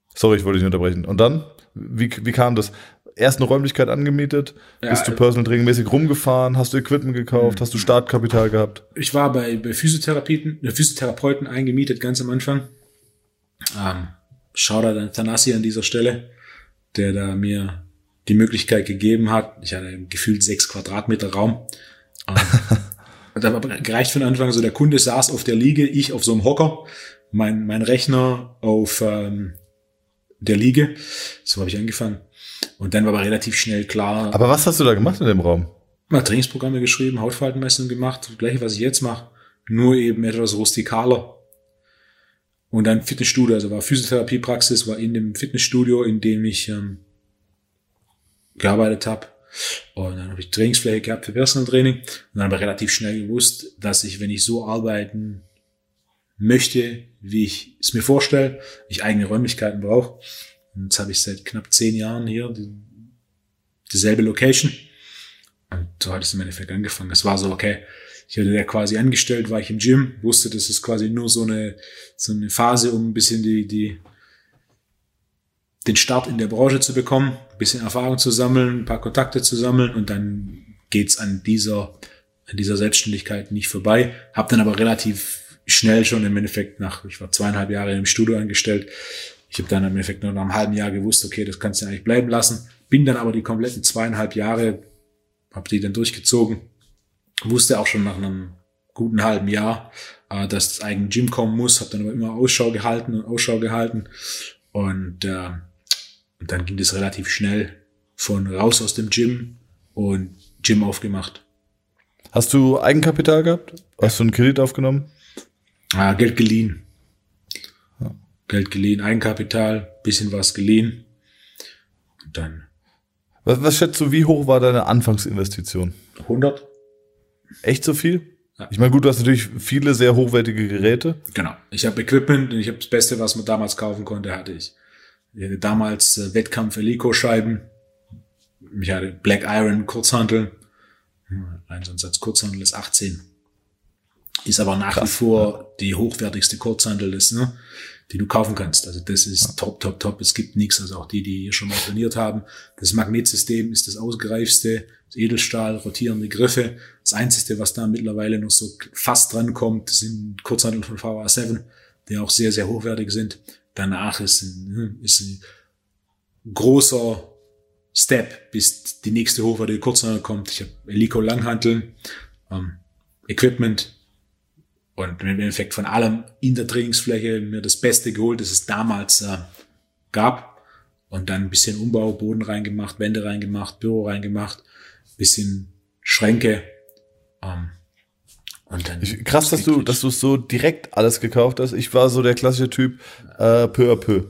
A: Sorry, ich wollte dich nicht unterbrechen. Und dann? Wie kam das? Erst eine Räumlichkeit angemietet?
B: Ja,
A: bist du Personal Training mäßig rumgefahren? Hast du Equipment gekauft? Hast du Startkapital gehabt?
B: Ich war bei Physiotherapeuten eingemietet, ganz am Anfang. Shoutout an Thanasi an dieser Stelle, der da mir die Möglichkeit gegeben hat. Ich hatte gefühlt 6 Quadratmeter Raum. Hat aber gereicht von Anfang. So der Kunde saß auf der Liege, ich auf so einem Hocker, mein Rechner auf der Liege. So habe ich angefangen. Und dann war aber relativ schnell klar.
A: Aber was hast du da gemacht in dem Raum?
B: Mal Trainingsprogramme geschrieben, Hautfaltenmessungen gemacht, das gleiche, was ich jetzt mache, nur eben etwas rustikaler. Und dann Fitnessstudio, also war Physiotherapiepraxis, war in dem Fitnessstudio, in dem ich gearbeitet habe. Und dann habe ich Trainingsfläche gehabt für Personal Training. Und dann habe ich relativ schnell gewusst, dass ich, wenn ich so arbeiten möchte, wie ich es mir vorstelle, ich eigene Räumlichkeiten brauche. Und jetzt habe ich seit knapp 10 Jahren hier dieselbe Location. Und so hat es im Endeffekt angefangen. Es war so, okay, ich hatte ja quasi angestellt, war ich im Gym, wusste, das ist quasi nur so eine Phase, um ein bisschen den Start in der Branche zu bekommen, ein bisschen Erfahrung zu sammeln, ein paar Kontakte zu sammeln und dann geht's an dieser Selbstständigkeit nicht vorbei. Hab dann aber relativ schnell schon im Endeffekt ich war 2,5 Jahre im Studio angestellt. Ich habe dann im Endeffekt nur nach einem halben Jahr gewusst, okay, das kannst du eigentlich bleiben lassen. Bin dann aber die kompletten 2,5 Jahre, habe die dann durchgezogen. Wusste auch schon nach einem guten halben Jahr, dass das eigene Gym kommen muss. Habe dann aber immer Ausschau gehalten. Und dann ging das relativ schnell von raus aus dem Gym und Gym aufgemacht.
A: Hast du Eigenkapital gehabt? Hast du einen Kredit aufgenommen?
B: Geld geliehen. Ja. Geld geliehen, Eigenkapital, bisschen was geliehen. Und dann.
A: Was schätzt du, wie hoch war deine Anfangsinvestition?
B: 100.
A: Echt so viel?
B: Ja.
A: Ich meine, gut, du hast natürlich viele sehr hochwertige Geräte.
B: Genau. Ich habe Equipment und ich habe das Beste, was man damals kaufen konnte, hatte ich. Ich hatte damals Wettkampf-Elico-Scheiben. Ich hatte Black Iron Kurzhantel. Ein so ein Satz Kurzhantel ist 18. Ist aber nach wie vor die hochwertigste Kurzhantel, die du kaufen kannst. Also das ist top. Es gibt nichts. Also auch die hier schon mal trainiert haben. Das Magnetsystem ist das ausgereifste. Das Edelstahl, rotierende Griffe. Das Einzige, was da mittlerweile noch so fast dran kommt, sind Kurzhanteln von VA7, die auch sehr, sehr hochwertig sind. Danach ist ein großer Step, bis die nächste hochwertige Kurzhantel kommt. Ich habe Elico Langhanteln, Equipment und im Endeffekt von allem in der Trainingsfläche mir das Beste geholt, das es damals gab. Und dann ein bisschen Umbau, Boden reingemacht, Wände reingemacht, Büro reingemacht, bisschen Schränke. Und dann
A: krass, dass du so direkt alles gekauft hast. Ich war so der klassische Typ, peu à peu.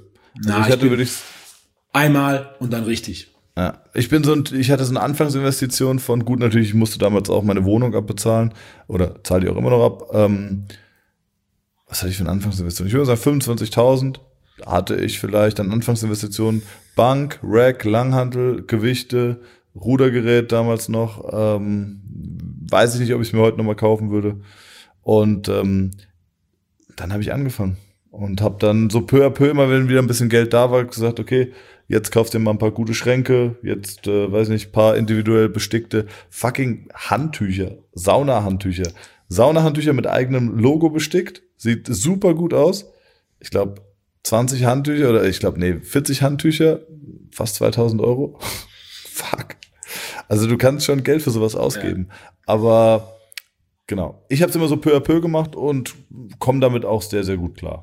B: Einmal und dann richtig.
A: Ja, ich hatte so eine Anfangsinvestition von, gut, natürlich, ich musste damals auch meine Wohnung abbezahlen oder zahle die auch immer noch ab. Was hatte ich für eine Anfangsinvestition? Ich würde sagen 25.000 hatte ich vielleicht an Anfangsinvestitionen. Bank, Rack, Langhantel, Gewichte, Rudergerät damals noch. Weiß ich nicht, ob ich es mir heute nochmal kaufen würde. Und dann habe ich angefangen und habe dann so peu à peu, immer wenn wieder ein bisschen Geld da war, gesagt, okay, jetzt kaufst du dir mal ein paar gute Schränke, jetzt, weiß nicht, paar individuell bestickte fucking Handtücher, Saunahandtücher mit eigenem Logo bestickt, sieht super gut aus. Ich glaube, 20 Handtücher oder 40 Handtücher, fast 2.000 Euro. Fuck. Also du kannst schon Geld für sowas ausgeben. Ja. Aber genau, ich habe es immer so peu à peu gemacht und komme damit auch sehr, sehr gut klar.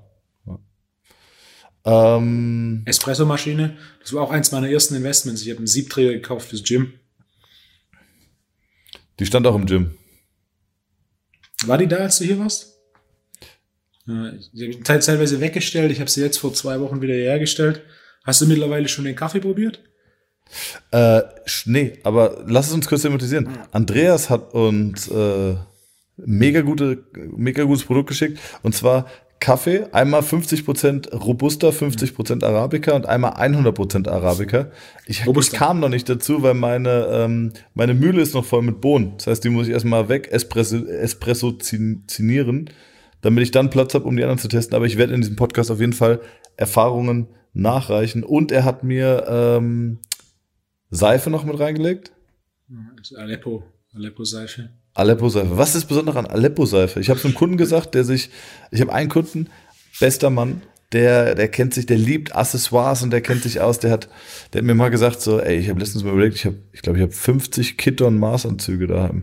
A: Ja.
B: Espressomaschine, das war auch eins meiner ersten Investments. Ich habe einen Siebträger gekauft fürs Gym.
A: Die stand auch im Gym.
B: War die da, als du hier warst? Ich habe die teilweise weggestellt. Ich habe sie jetzt vor 2 Wochen wieder hergestellt. Hast du mittlerweile schon den Kaffee probiert?
A: Nee, aber lass es uns kurz thematisieren. Andreas hat uns mega gutes Produkt geschickt, und zwar Kaffee, einmal 50% Robusta, 50% Arabica und einmal 100% Arabica. Ich kam noch nicht dazu, weil meine Mühle ist noch voll mit Bohnen. Das heißt, die muss ich erstmal weg espressozinieren, damit ich dann Platz habe, um die anderen zu testen. Aber ich werde in diesem Podcast auf jeden Fall Erfahrungen nachreichen. Und er hat mir Seife noch mit reingelegt.
B: Das ist Aleppo-Seife.
A: Aleppo-Seife. Was ist besonders an Aleppo-Seife? Ich habe es einem Kunden gesagt, ich habe einen Kunden, bester Mann, der kennt sich, der liebt Accessoires und der kennt sich aus, der hat mir mal gesagt so, ey, ich habe letztens mal überlegt, ich glaube, ich habe 50 Kitton Maßanzüge daheim.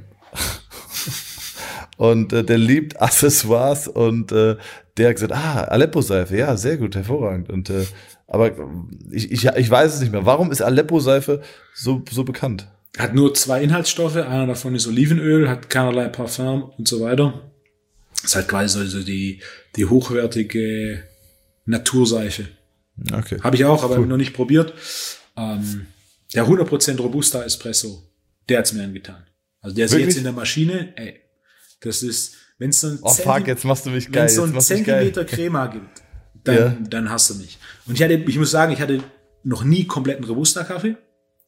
A: Und der liebt Accessoires und der hat gesagt, Aleppo-Seife, ja, sehr gut, hervorragend. Und aber ich weiß es nicht mehr. Warum ist Aleppo-Seife so bekannt?
B: Hat nur 2 Inhaltsstoffe, einer davon ist Olivenöl, hat keinerlei Parfum und so weiter. Ist halt quasi so die hochwertige Naturseife.
A: Okay.
B: Habe ich auch, aber noch nicht probiert. Der 100% Robusta Espresso, der hat's mir angetan. Also der ist
A: Wirklich?
B: Jetzt in der Maschine, ey, das ist, wenn es so ein
A: jetzt machst du mich geil.
B: Wenn es so ein Zentimeter Crema gibt, dann hast du mich. Und ich muss sagen, ich hatte noch nie kompletten Robusta-Kaffee.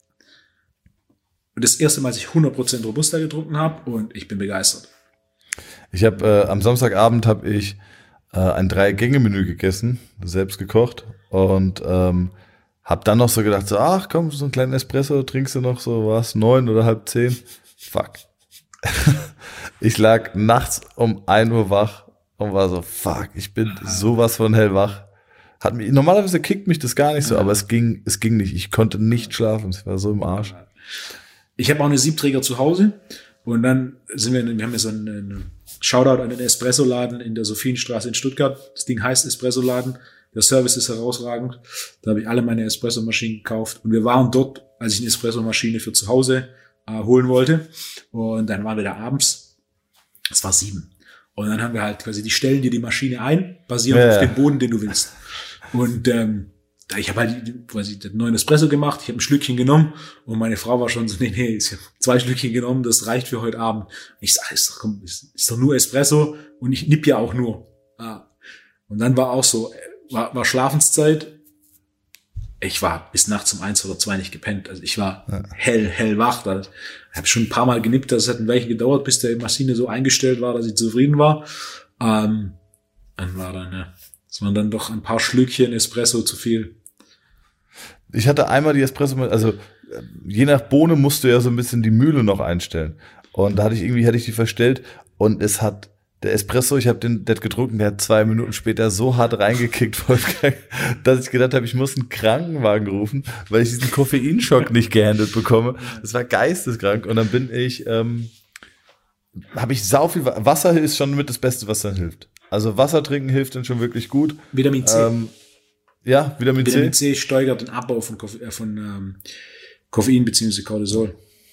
B: Und das erste Mal, als ich 100% Robusta getrunken habe, und ich bin begeistert.
A: Ich habe am Samstagabend habe ich ein 3-Gänge-Menü gegessen, selbst gekocht und habe dann noch so gedacht, so, ach komm, so einen kleinen Espresso, trinkst du noch so, was, 9 oder halb 10? Fuck. Ich lag nachts um 1 Uhr wach und war so, fuck, ich bin sowas von hellwach. Normalerweise kickt mich das gar nicht so, aber es ging nicht. Ich konnte nicht schlafen, ich war so im Arsch.
B: Ich habe auch eine Siebträger zu Hause und dann wir haben ja so einen Shoutout an den Espresso-Laden in der Sophienstraße in Stuttgart. Das Ding heißt Espresso-Laden. Der Service ist herausragend. Da habe ich alle meine Espresso-Maschinen gekauft und wir waren dort, als ich eine Espresso-Maschine für zu Hause holen wollte. Und dann waren wir da abends. Es war 7. Und dann haben wir halt quasi, die stellen dir die Maschine ein, basierend auf dem Boden, den du willst. Und ich habe halt quasi den neuen Espresso gemacht, ich habe ein Schlückchen genommen und meine Frau war schon so, nee, ich habe 2 Schlückchen genommen, das reicht für heute Abend. Und ich sage, ist doch nur Espresso und ich nipp ja auch nur. Und dann war auch so, war Schlafenszeit. Ich war bis nachts um 1 oder 2 nicht gepennt. Also ich war hellwach. Ich habe schon ein paar Mal genippt, das hat ein Weilchen gedauert, bis die Maschine so eingestellt war, dass ich zufrieden war. Dann war es waren dann doch ein paar Schlückchen Espresso zu viel.
A: Ich hatte einmal die Espresso, also je nach Bohne musst du ja so ein bisschen die Mühle noch einstellen. Und da hatte ich die verstellt und der Espresso, der hat getrunken, der hat 2 Minuten später so hart reingekickt, Wolfgang, dass ich gedacht habe, ich muss einen Krankenwagen rufen, weil ich diesen Koffeinschock nicht gehandelt bekomme. Das war geisteskrank. Und dann habe ich sau viel Wasser ist schon mit das Beste, was dann hilft. Also Wasser trinken hilft dann schon wirklich gut.
B: Vitamin C.
A: Vitamin C.
B: Vitamin C steigert den Abbau von Koffein bzw. Cortisol.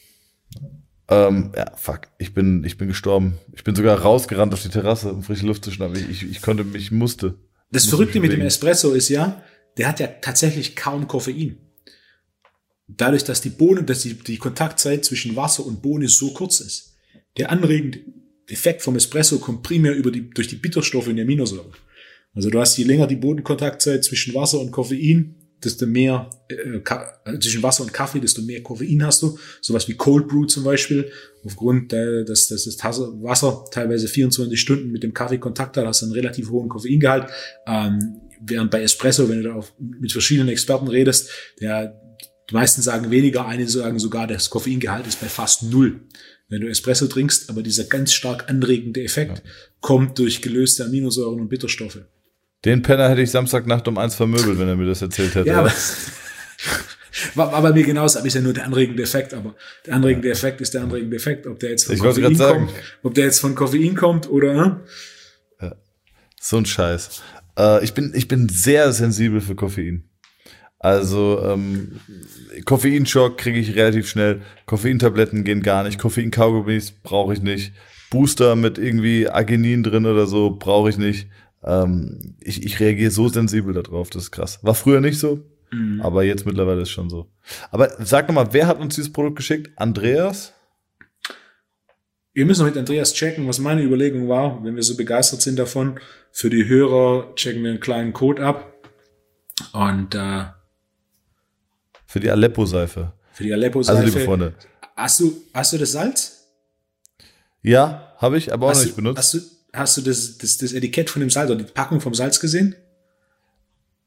A: Ich bin gestorben. Ich bin sogar rausgerannt auf die Terrasse, um frische Luft zu schnappen. Ich musste.
B: Das Verrückte mit dem Espresso ist ja, der hat ja tatsächlich kaum Koffein. Dadurch, dass die Kontaktzeit zwischen Wasser und Bohne so kurz ist. Der anregende Effekt vom Espresso kommt primär durch die Bitterstoffe in der Aminosäure. Also du hast, je länger die Bodenkontaktzeit zwischen Wasser und Koffein, desto mehr, zwischen Wasser und Kaffee, desto mehr Koffein hast du. Sowas wie Cold Brew zum Beispiel. Aufgrund, dass das Wasser teilweise 24 Stunden mit dem Kaffee Kontakt hat, hast du einen relativ hohen Koffeingehalt. Während bei Espresso, wenn du da mit verschiedenen Experten redest, die meisten sagen weniger, einige sagen sogar, das Koffeingehalt ist bei fast 0. Wenn du Espresso trinkst, aber dieser ganz stark anregende Effekt kommt durch gelöste Aminosäuren und Bitterstoffe.
A: Den Penner hätte ich Samstagnacht um 1 vermöbelt, wenn er mir das erzählt hätte.
B: Ja, aber war bei mir genauso, aber ist ja nur der anregende Effekt, aber der anregende Effekt ist der anregende Effekt, ob der jetzt von Koffein kommt oder.
A: Ja. So ein Scheiß. Ich bin sehr sensibel für Koffein. Also Koffeinschock kriege ich relativ schnell. Koffeintabletten gehen gar nicht. Koffeinkaugummis brauche ich nicht. Booster mit irgendwie Arginin drin oder so brauche ich nicht. Ich reagiere so sensibel darauf, das ist krass. War früher nicht so, aber jetzt mittlerweile ist schon so. Aber sag nochmal, wer hat uns dieses Produkt geschickt? Andreas?
B: Wir müssen noch mit Andreas checken, was meine Überlegung war, wenn wir so begeistert sind davon. Für die Hörer checken wir einen kleinen Code ab. Und
A: für die Aleppo-Seife.
B: Also,
A: liebe Freunde.
B: Hast du das Salz?
A: Ja, habe ich, aber auch noch nicht benutzt.
B: Hast du das Etikett von dem Salz oder die Packung vom Salz gesehen?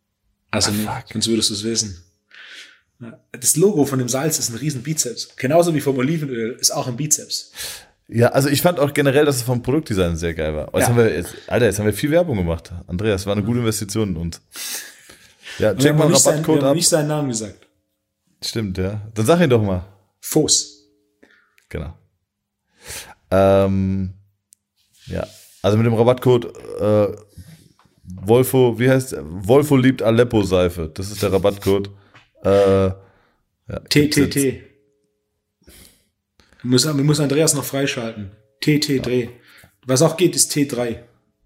B: Also nicht, sonst würdest du es wissen. Das Logo von dem Salz ist ein riesen Bizeps. Genauso wie vom Olivenöl ist auch ein Bizeps.
A: Ja, also ich fand auch generell, dass es vom Produktdesign sehr geil war. Jetzt haben wir viel Werbung gemacht. Andreas, war eine gute Investition und ja, check mal Rabattcode ab.
B: Wir haben nicht seinen Namen gesagt.
A: Stimmt, ja. Dann sag ihn doch mal.
B: Fos.
A: Genau. Ja, also mit dem Rabattcode Wolfo, wie heißt Wolfo liebt Aleppo Seife. Das ist der Rabattcode. Ja,
B: TTT. Muss Andreas noch freischalten. TT3. Was auch geht, ist T3.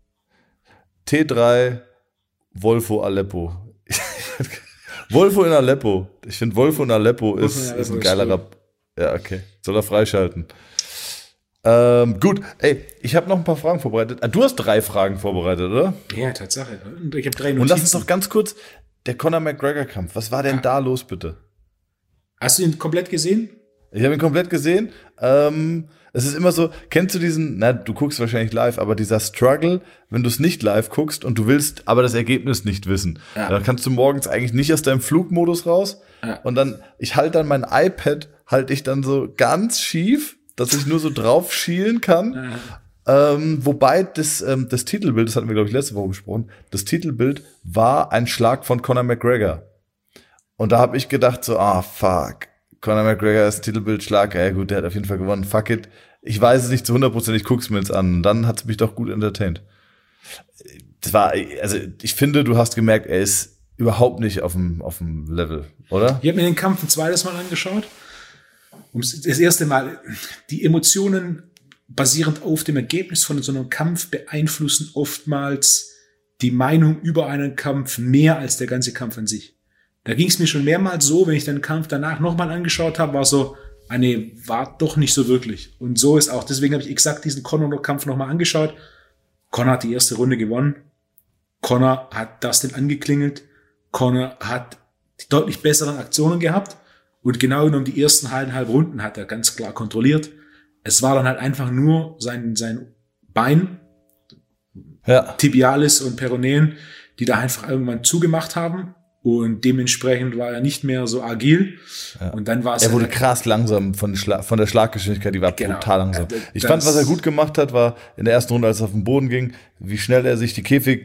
A: T3 Wolfo Aleppo. Wolfo in Aleppo. Ich finde, Wolfo in Aleppo ist ein geiler Rap. Ja, okay. Soll er freischalten. Gut. Ey, ich habe noch ein paar Fragen vorbereitet. Du hast 3 Fragen vorbereitet, oder?
B: Ja, Tatsache. Ich habe 3 Notizen.
A: Und lass uns noch ganz kurz, der Conor McGregor-Kampf. Was war denn da los, bitte?
B: Hast du ihn komplett gesehen?
A: Ich habe ihn komplett gesehen. Es ist immer so, kennst du diesen, du guckst wahrscheinlich live, aber dieser Struggle, wenn du es nicht live guckst und du willst aber das Ergebnis nicht wissen. Ja. Dann kannst du morgens eigentlich nicht aus deinem Flugmodus raus. Ja. Und dann, ich halte dann mein iPad, halte ich dann so ganz schief, dass ich nur so drauf schielen kann. Ja. Wobei das Titelbild, das hatten wir, glaube ich, letzte Woche besprochen, das Titelbild war ein Schlag von Conor McGregor. Und da habe ich gedacht so, fuck. Conor McGregor ist Titelbildschlag, ja gut, der hat auf jeden Fall gewonnen, fuck it. Ich weiß es nicht zu 100%, ich guck's mir jetzt an. Und dann hat es mich doch gut entertained. Ich finde, du hast gemerkt, er ist überhaupt nicht auf dem Level, oder?
B: Ich habe mir den Kampf ein zweites Mal angeschaut. Das erste Mal, die Emotionen basierend auf dem Ergebnis von so einem Kampf beeinflussen oftmals die Meinung über einen Kampf mehr als der ganze Kampf an sich. Da ging es mir schon mehrmals so, wenn ich den Kampf danach nochmal angeschaut habe, war so, war doch nicht so wirklich. Und so ist auch, deswegen habe ich exakt diesen Conor-Kampf nochmal angeschaut. Conor hat die erste Runde gewonnen. Conor hat Dustin angeklingelt. Conor hat die deutlich besseren Aktionen gehabt. Und genau genommen die ersten 1,5 Runden hat er ganz klar kontrolliert. Es war dann halt einfach nur sein Bein, Tibialis und Peroneen, die da einfach irgendwann zugemacht haben. Und dementsprechend war er nicht mehr so agil. Ja. Und dann war es.
A: Er wurde krass langsam von der Schlaggeschwindigkeit, die war brutal langsam. Ich fand, was er gut gemacht hat, war in der ersten Runde, als er auf den Boden ging, wie schnell er sich den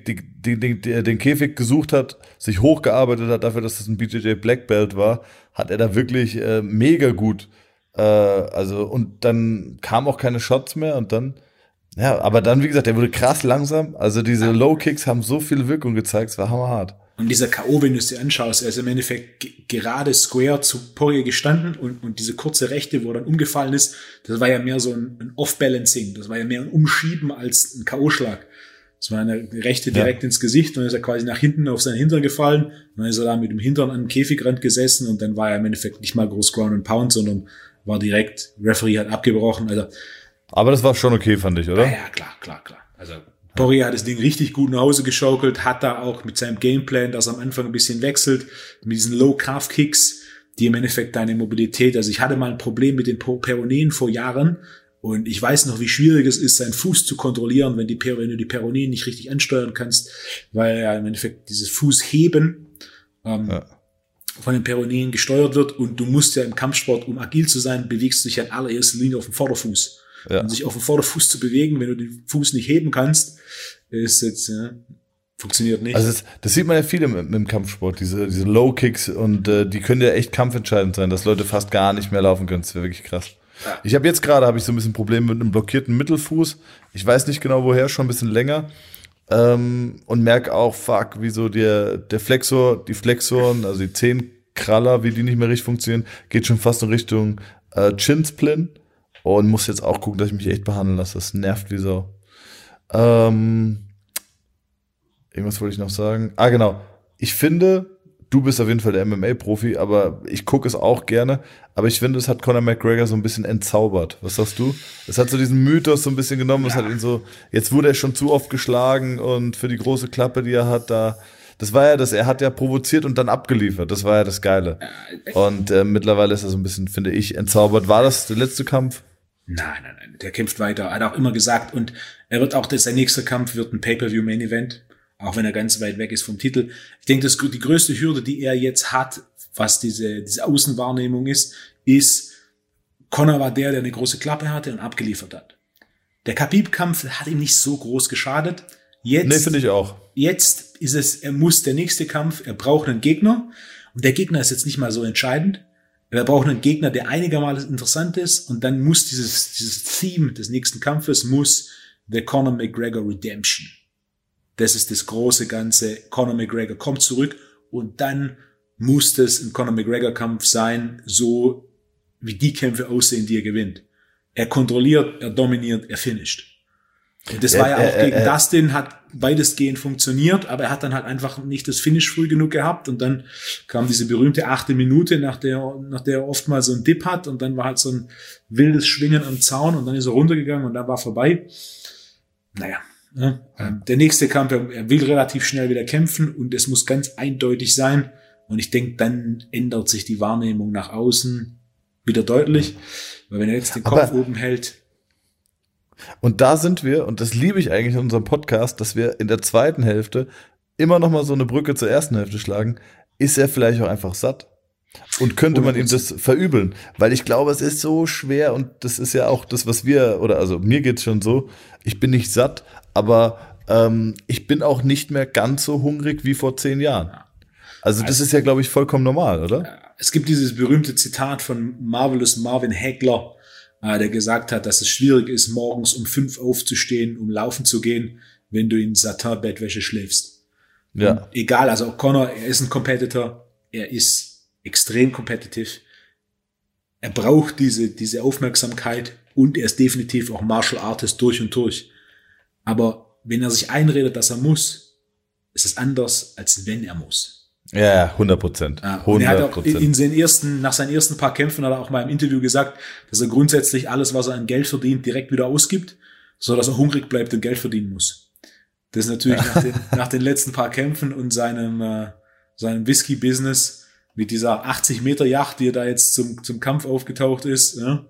A: Käfig gesucht hat, sich hochgearbeitet hat, dafür, dass das ein BJJ Black Belt war, hat er da wirklich mega gut. Und dann kamen auch keine Shots mehr und dann. Ja, aber dann, wie gesagt, er wurde krass langsam. Also diese Low Kicks haben so viel Wirkung gezeigt, es war hammerhart.
B: Und dieser K.O., wenn du es dir anschaust, er ist im Endeffekt gerade square zu Poirier gestanden und diese kurze Rechte, wo er dann umgefallen ist, das war ja mehr so ein Off-Balancing. Das war ja mehr ein Umschieben als ein K.O.-Schlag. Das war eine Rechte direkt ins Gesicht und dann ist er quasi nach hinten auf seinen Hintern gefallen. Und dann ist er da mit dem Hintern an dem Käfigrand gesessen und dann war er im Endeffekt nicht mal groß Ground and Pound, sondern war direkt, Referee hat abgebrochen. Also,
A: aber das war schon okay, fand ich, oder?
B: Ja, klar. Also Poirier hat das Ding richtig gut nach Hause geschaukelt, hat da auch mit seinem Gameplan, dass er am Anfang ein bisschen wechselt, mit diesen Low-Calf-Kicks, die im Endeffekt deine Mobilität, also ich hatte mal ein Problem mit den Peroneen vor Jahren und ich weiß noch, wie schwierig es ist, seinen Fuß zu kontrollieren, wenn du die Peroneen nicht richtig ansteuern kannst, weil ja im Endeffekt dieses Fußheben von den Peroneen gesteuert wird und du musst ja im Kampfsport, um agil zu sein, bewegst du dich ja in allererster Linie auf dem Vorderfuß. Ja. Und sich auf dem Vorderfuß zu bewegen, wenn du den Fuß nicht heben kannst, ist jetzt, funktioniert nicht.
A: Also das sieht man ja viel im Kampfsport, diese Low-Kicks und die können ja echt kampfentscheidend sein, dass Leute fast gar nicht mehr laufen können. Das wäre wirklich krass. Ja. Ich habe so ein bisschen Probleme mit einem blockierten Mittelfuß. Ich weiß nicht genau woher, schon ein bisschen länger. Und merke auch, wie so der Flexor, die Flexoren, also die Zehenkraller, wie die nicht mehr richtig funktionieren, geht schon fast in Richtung Chin-Splin. Und muss jetzt auch gucken, dass ich mich echt behandeln lasse. Das nervt wie Sau. Irgendwas wollte ich noch sagen. Genau. Ich finde, du bist auf jeden Fall der MMA-Profi, aber ich gucke es auch gerne. Aber ich finde, es hat Conor McGregor so ein bisschen entzaubert. Was sagst du? Es hat so diesen Mythos so ein bisschen genommen. Es hat ihn so, jetzt wurde er schon zu oft geschlagen und für die große Klappe, die er hat, das war ja er hat ja provoziert und dann abgeliefert. Das war ja das Geile. Und mittlerweile ist er so ein bisschen, finde ich, entzaubert. War das der letzte Kampf?
B: Nein. Der kämpft weiter. Er hat auch immer gesagt, und er wird auch, sein nächster Kampf wird ein Pay-Per-View-Main-Event. auch wenn er ganz weit weg ist vom Titel. Ich denke, die größte Hürde, die er jetzt hat, was diese Außenwahrnehmung ist, Conor war der eine große Klappe hatte und abgeliefert hat. Der Khabib-Kampf hat ihm nicht so groß geschadet.
A: Nee, finde ich auch.
B: Jetzt ist es, der nächste Kampf, er braucht einen Gegner. Und der Gegner ist jetzt nicht mal so entscheidend. Er braucht einen Gegner, der einigermaßen interessant ist. Und dann muss dieses Theme des nächsten Kampfes muss der Conor McGregor Redemption. Das ist das große Ganze. Conor McGregor kommt zurück und dann muss das ein Conor McGregor Kampf sein, so wie die Kämpfe aussehen, die er gewinnt. Er kontrolliert, er dominiert, er finisht. Und das war ja auch gegen Dustin, hat weitestgehend funktioniert, aber er hat dann halt einfach nicht das Finish früh genug gehabt und dann kam diese berühmte 8. Minute, nach der er oftmals so einen Dip hat und dann war halt so ein wildes Schwingen am Zaun und dann ist er runtergegangen und dann war vorbei. Naja, der nächste Kampf, er will relativ schnell wieder kämpfen und es muss ganz eindeutig sein und ich denke, dann ändert sich die Wahrnehmung nach außen wieder deutlich, weil wenn er jetzt den Kopf oben hält.
A: Und da sind wir, und das liebe ich eigentlich in unserem Podcast, dass wir in der zweiten Hälfte immer noch mal so eine Brücke zur ersten Hälfte schlagen. Ist er vielleicht auch einfach satt? Und könnte man ihm das verübeln? Weil ich glaube, es ist so schwer und das ist ja auch das, was also mir geht's schon so, ich bin nicht satt, aber ich bin auch nicht mehr ganz so hungrig wie vor 10 Jahren. Also das ist ja, glaube ich, vollkommen normal, oder?
B: Es gibt dieses berühmte Zitat von Marvelous Marvin Hagler, der gesagt hat, dass es schwierig ist, morgens um 5 aufzustehen, um laufen zu gehen, wenn du in Satin-Bettwäsche schläfst. Ja. Und egal, also Conor, er ist ein Competitor, er ist extrem competitive, er braucht diese Aufmerksamkeit und er ist definitiv auch Martial Artist durch und durch. Aber wenn er sich einredet, dass er muss, ist es anders, als wenn er muss.
A: Ja, 100%.
B: Und er hat auch nach seinen ersten paar Kämpfen hat er auch mal im Interview gesagt, dass er grundsätzlich alles, was er an Geld verdient, direkt wieder ausgibt, so dass er hungrig bleibt und Geld verdienen muss. Das ist natürlich nach den letzten paar Kämpfen und seinem Whisky-Business mit dieser 80-Meter-Yacht, die er da jetzt zum Kampf aufgetaucht ist. Ja.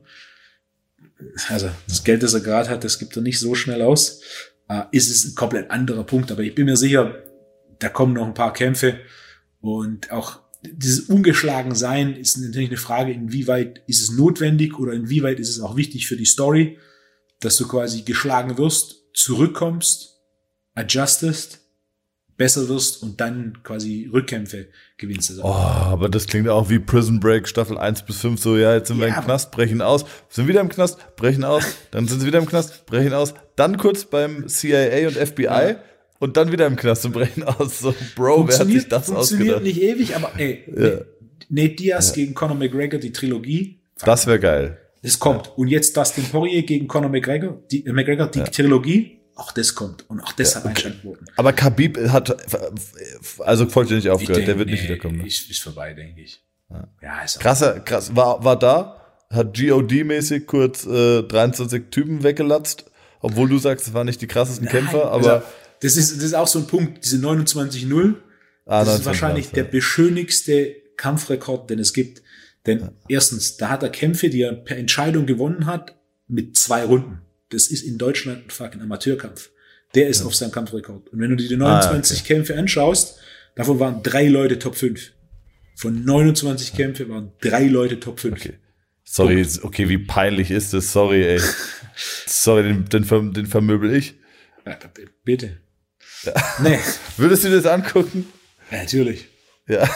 B: Also das Geld, das er gerade hat, das gibt er nicht so schnell aus. Ist es ein komplett anderer Punkt. Aber ich bin mir sicher, da kommen noch ein paar Kämpfe. Und auch dieses Ungeschlagen-Sein ist natürlich eine Frage, inwieweit ist es notwendig oder inwieweit ist es auch wichtig für die Story, dass du quasi geschlagen wirst, zurückkommst, adjustest, besser wirst und dann quasi Rückkämpfe gewinnst. Also
A: aber das klingt auch wie Prison Break Staffel 1-5, so jetzt sind wir im Knast, brechen aus, sind wieder im Knast, brechen aus, dann sind sie wieder im Knast, brechen aus, dann kurz beim CIA und FBI, und dann wieder im Knast und brechen aus. So, Bro, wer hat sich das ausgedacht?
B: Funktioniert nicht ewig, aber Nate Diaz gegen Conor McGregor, die Trilogie.
A: Das wäre geil.
B: Das kommt. Und jetzt Dustin Poirier gegen Conor McGregor, die Trilogie, auch das kommt. Und auch das hat Einschaltquoten.
A: Aber Khabib hat vollständig aufgehört. Der wird nicht wiederkommen. Ne?
B: Ist vorbei, denke ich.
A: Ja, ist krass. War da, hat GOD-mäßig kurz 23 Typen weggelatzt, obwohl du sagst, es waren nicht die krassesten Kämpfer, aber
B: also, das ist auch so ein Punkt, diese 29-0, das ist wahrscheinlich der beschönigste Kampfrekord, den es gibt. Denn erstens, da hat er Kämpfe, die er per Entscheidung gewonnen hat, mit 2 Runden. Das ist in Deutschland ein fucking Amateurkampf. Der ist auf seinem Kampfrekord. Und wenn du dir die 29 Kämpfe anschaust, davon waren 3 Leute Top 5. Von 29 Kämpfen waren 3 Leute Top 5.
A: Okay. Sorry, okay, wie peinlich ist das? Sorry, ey. Sorry, den vermöbel ich.
B: Ja, bitte.
A: Ja. Nee. Würdest du das angucken?
B: Ja, natürlich.
A: Ja.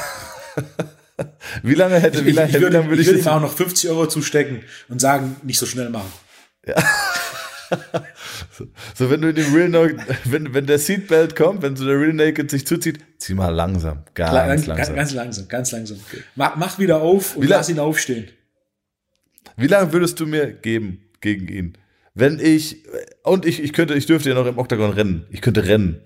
A: Wie lange würde ich
B: ihm auch noch 50 Euro zustecken und sagen, nicht so schnell machen.
A: Ja. So, wenn du in dem wenn der Seatbelt kommt, wenn so der Real Naked sich zuzieht, zieh mal langsam. Ganz langsam.
B: Okay. Mach wieder auf und lass ihn aufstehen.
A: Wie lange würdest du mir geben gegen ihn? Wenn ich dürfte ja noch im Oktagon rennen. Ich könnte rennen.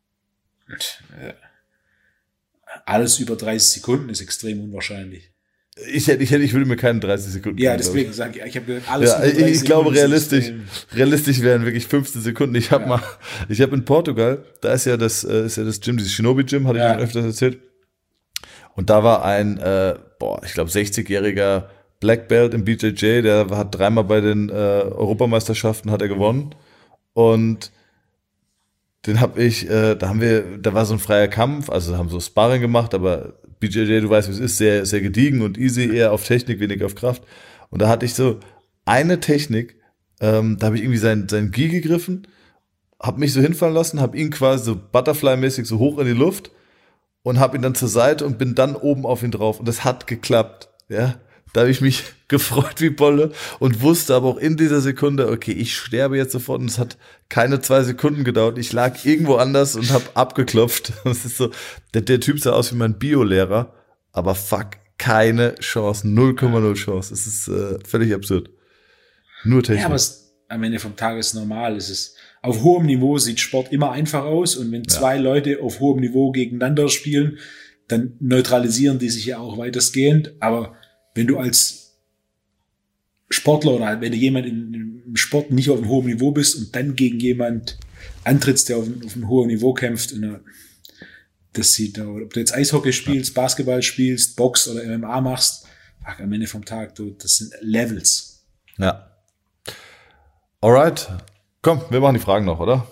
B: Alles über 30 Sekunden ist extrem unwahrscheinlich.
A: Ich würde mir keine 30 Sekunden.
B: Ja, deswegen sage ich habe gesagt, alles über 30
A: Sekunden. Ich glaube, realistisch wären wirklich 15 Sekunden. Ich habe in Portugal, da ist ja das Gym, dieses Shinobi Gym, hatte ich schon öfters erzählt. Und da war ein, ich glaube 60-jähriger Black Belt im BJJ, der hat 3-mal bei den Europameisterschaften hat er gewonnen. Und Den habe ich, da war so ein freier Kampf, also haben so Sparring gemacht, aber BJJ, du weißt, wie es ist, sehr, sehr gediegen und easy, eher auf Technik, weniger auf Kraft. Und da hatte ich so eine Technik, da habe ich irgendwie sein Gi gegriffen, habe mich so hinfallen lassen, habe ihn quasi so Butterfly-mäßig so hoch in die Luft und habe ihn dann zur Seite und bin dann oben auf ihn drauf. Und das hat geklappt, ja. Da habe ich mich gefreut wie Bolle und wusste aber auch in dieser Sekunde, okay, ich sterbe jetzt sofort. Und es hat keine 2 Sekunden gedauert. Ich lag irgendwo anders und habe abgeklopft. Das ist so, der Typ sah aus wie mein Bio-Lehrer, aber fuck, keine Chance, 0,0 Chance. Es ist völlig absurd. Nur Technik.
B: Ja, aber am Ende vom Tag ist normal. Es ist auf hohem Niveau sieht Sport immer einfach aus und wenn 2 Leute auf hohem Niveau gegeneinander spielen, dann neutralisieren die sich ja auch weitestgehend. Aber wenn du als Sportler oder wenn du jemand im Sport nicht auf einem hohen Niveau bist und dann gegen jemand antrittst, der auf einem hohen Niveau kämpft, das sieht da, ob du jetzt Eishockey spielst, Basketball spielst, Box oder MMA machst, am Ende vom Tag, das sind Levels.
A: Ja. Alright. Komm, wir machen die Fragen noch, oder?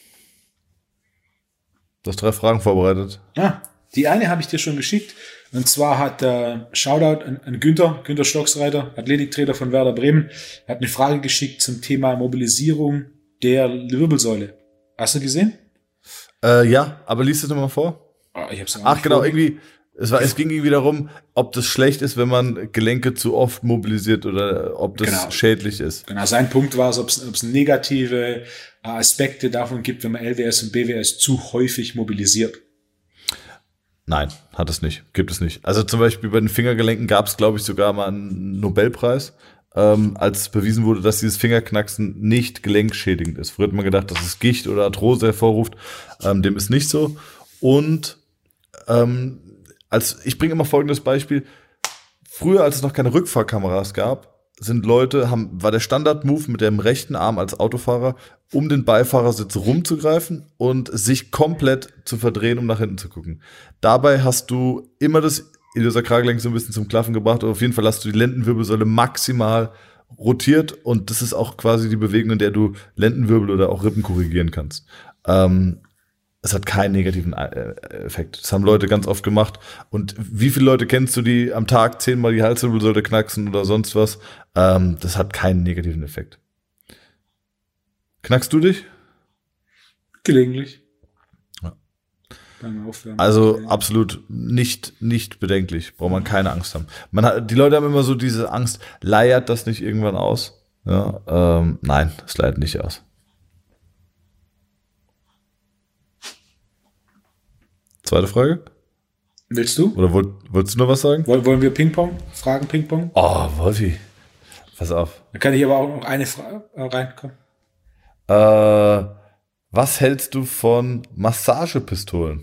A: Du hast 3 Fragen vorbereitet.
B: Ja, die eine habe ich dir schon geschickt. Und zwar hat Shoutout an Günther Stocksreiter, Athletiktrainer von Werder Bremen, hat eine Frage geschickt zum Thema Mobilisierung der Wirbelsäule. Hast du gesehen?
A: Ja, aber liest du das mal vor?
B: Oh, ich hab's
A: Ach genau, irgendwie, es ging irgendwie darum, ob das schlecht ist, wenn man Gelenke zu oft mobilisiert oder ob das schädlich ist.
B: Genau, sein Punkt war, ob es negative Aspekte davon gibt, wenn man LWS und BWS zu häufig mobilisiert.
A: Nein, hat es nicht. Gibt es nicht. Also zum Beispiel bei den Fingergelenken gab es, glaube ich, sogar mal einen Nobelpreis, als bewiesen wurde, dass dieses Fingerknacksen nicht gelenkschädigend ist. Früher hat man gedacht, dass es Gicht oder Arthrose hervorruft. Dem ist nicht so. Und ich bringe immer folgendes Beispiel. Früher, als es noch keine Rückfahrkameras gab, war der Standard-Move mit dem rechten Arm als Autofahrer, um den Beifahrersitz rumzugreifen und sich komplett zu verdrehen, um nach hinten zu gucken. Dabei hast du immer das Iliosakralgelenk so ein bisschen zum Klaffen gebracht, oder auf jeden Fall hast du die Lendenwirbelsäule maximal rotiert und das ist auch quasi die Bewegung, in der du Lendenwirbel oder auch Rippen korrigieren kannst. Es hat keinen negativen Effekt. Das haben Leute ganz oft gemacht. Und wie viele Leute kennst du, die am Tag 10-mal die Halswirbelsäule knacksen oder sonst was? Das hat keinen negativen Effekt. Knackst du dich?
B: Gelegentlich.
A: Ja.
B: Beim Aufwärmen.
A: Also absolut nicht bedenklich. Braucht man keine Angst haben. Die Leute haben immer so diese Angst, leiert das nicht irgendwann aus? Ja, nein, das leiert nicht aus. Zweite Frage?
B: Willst du?
A: Oder wolltest du noch was sagen?
B: Wollen wir Ping-Pong? Fragen Ping-Pong?
A: Oh, Wolfi. Pass auf.
B: Dann kann ich aber auch noch eine Frage reinkommen.
A: Was hältst du von Massagepistolen?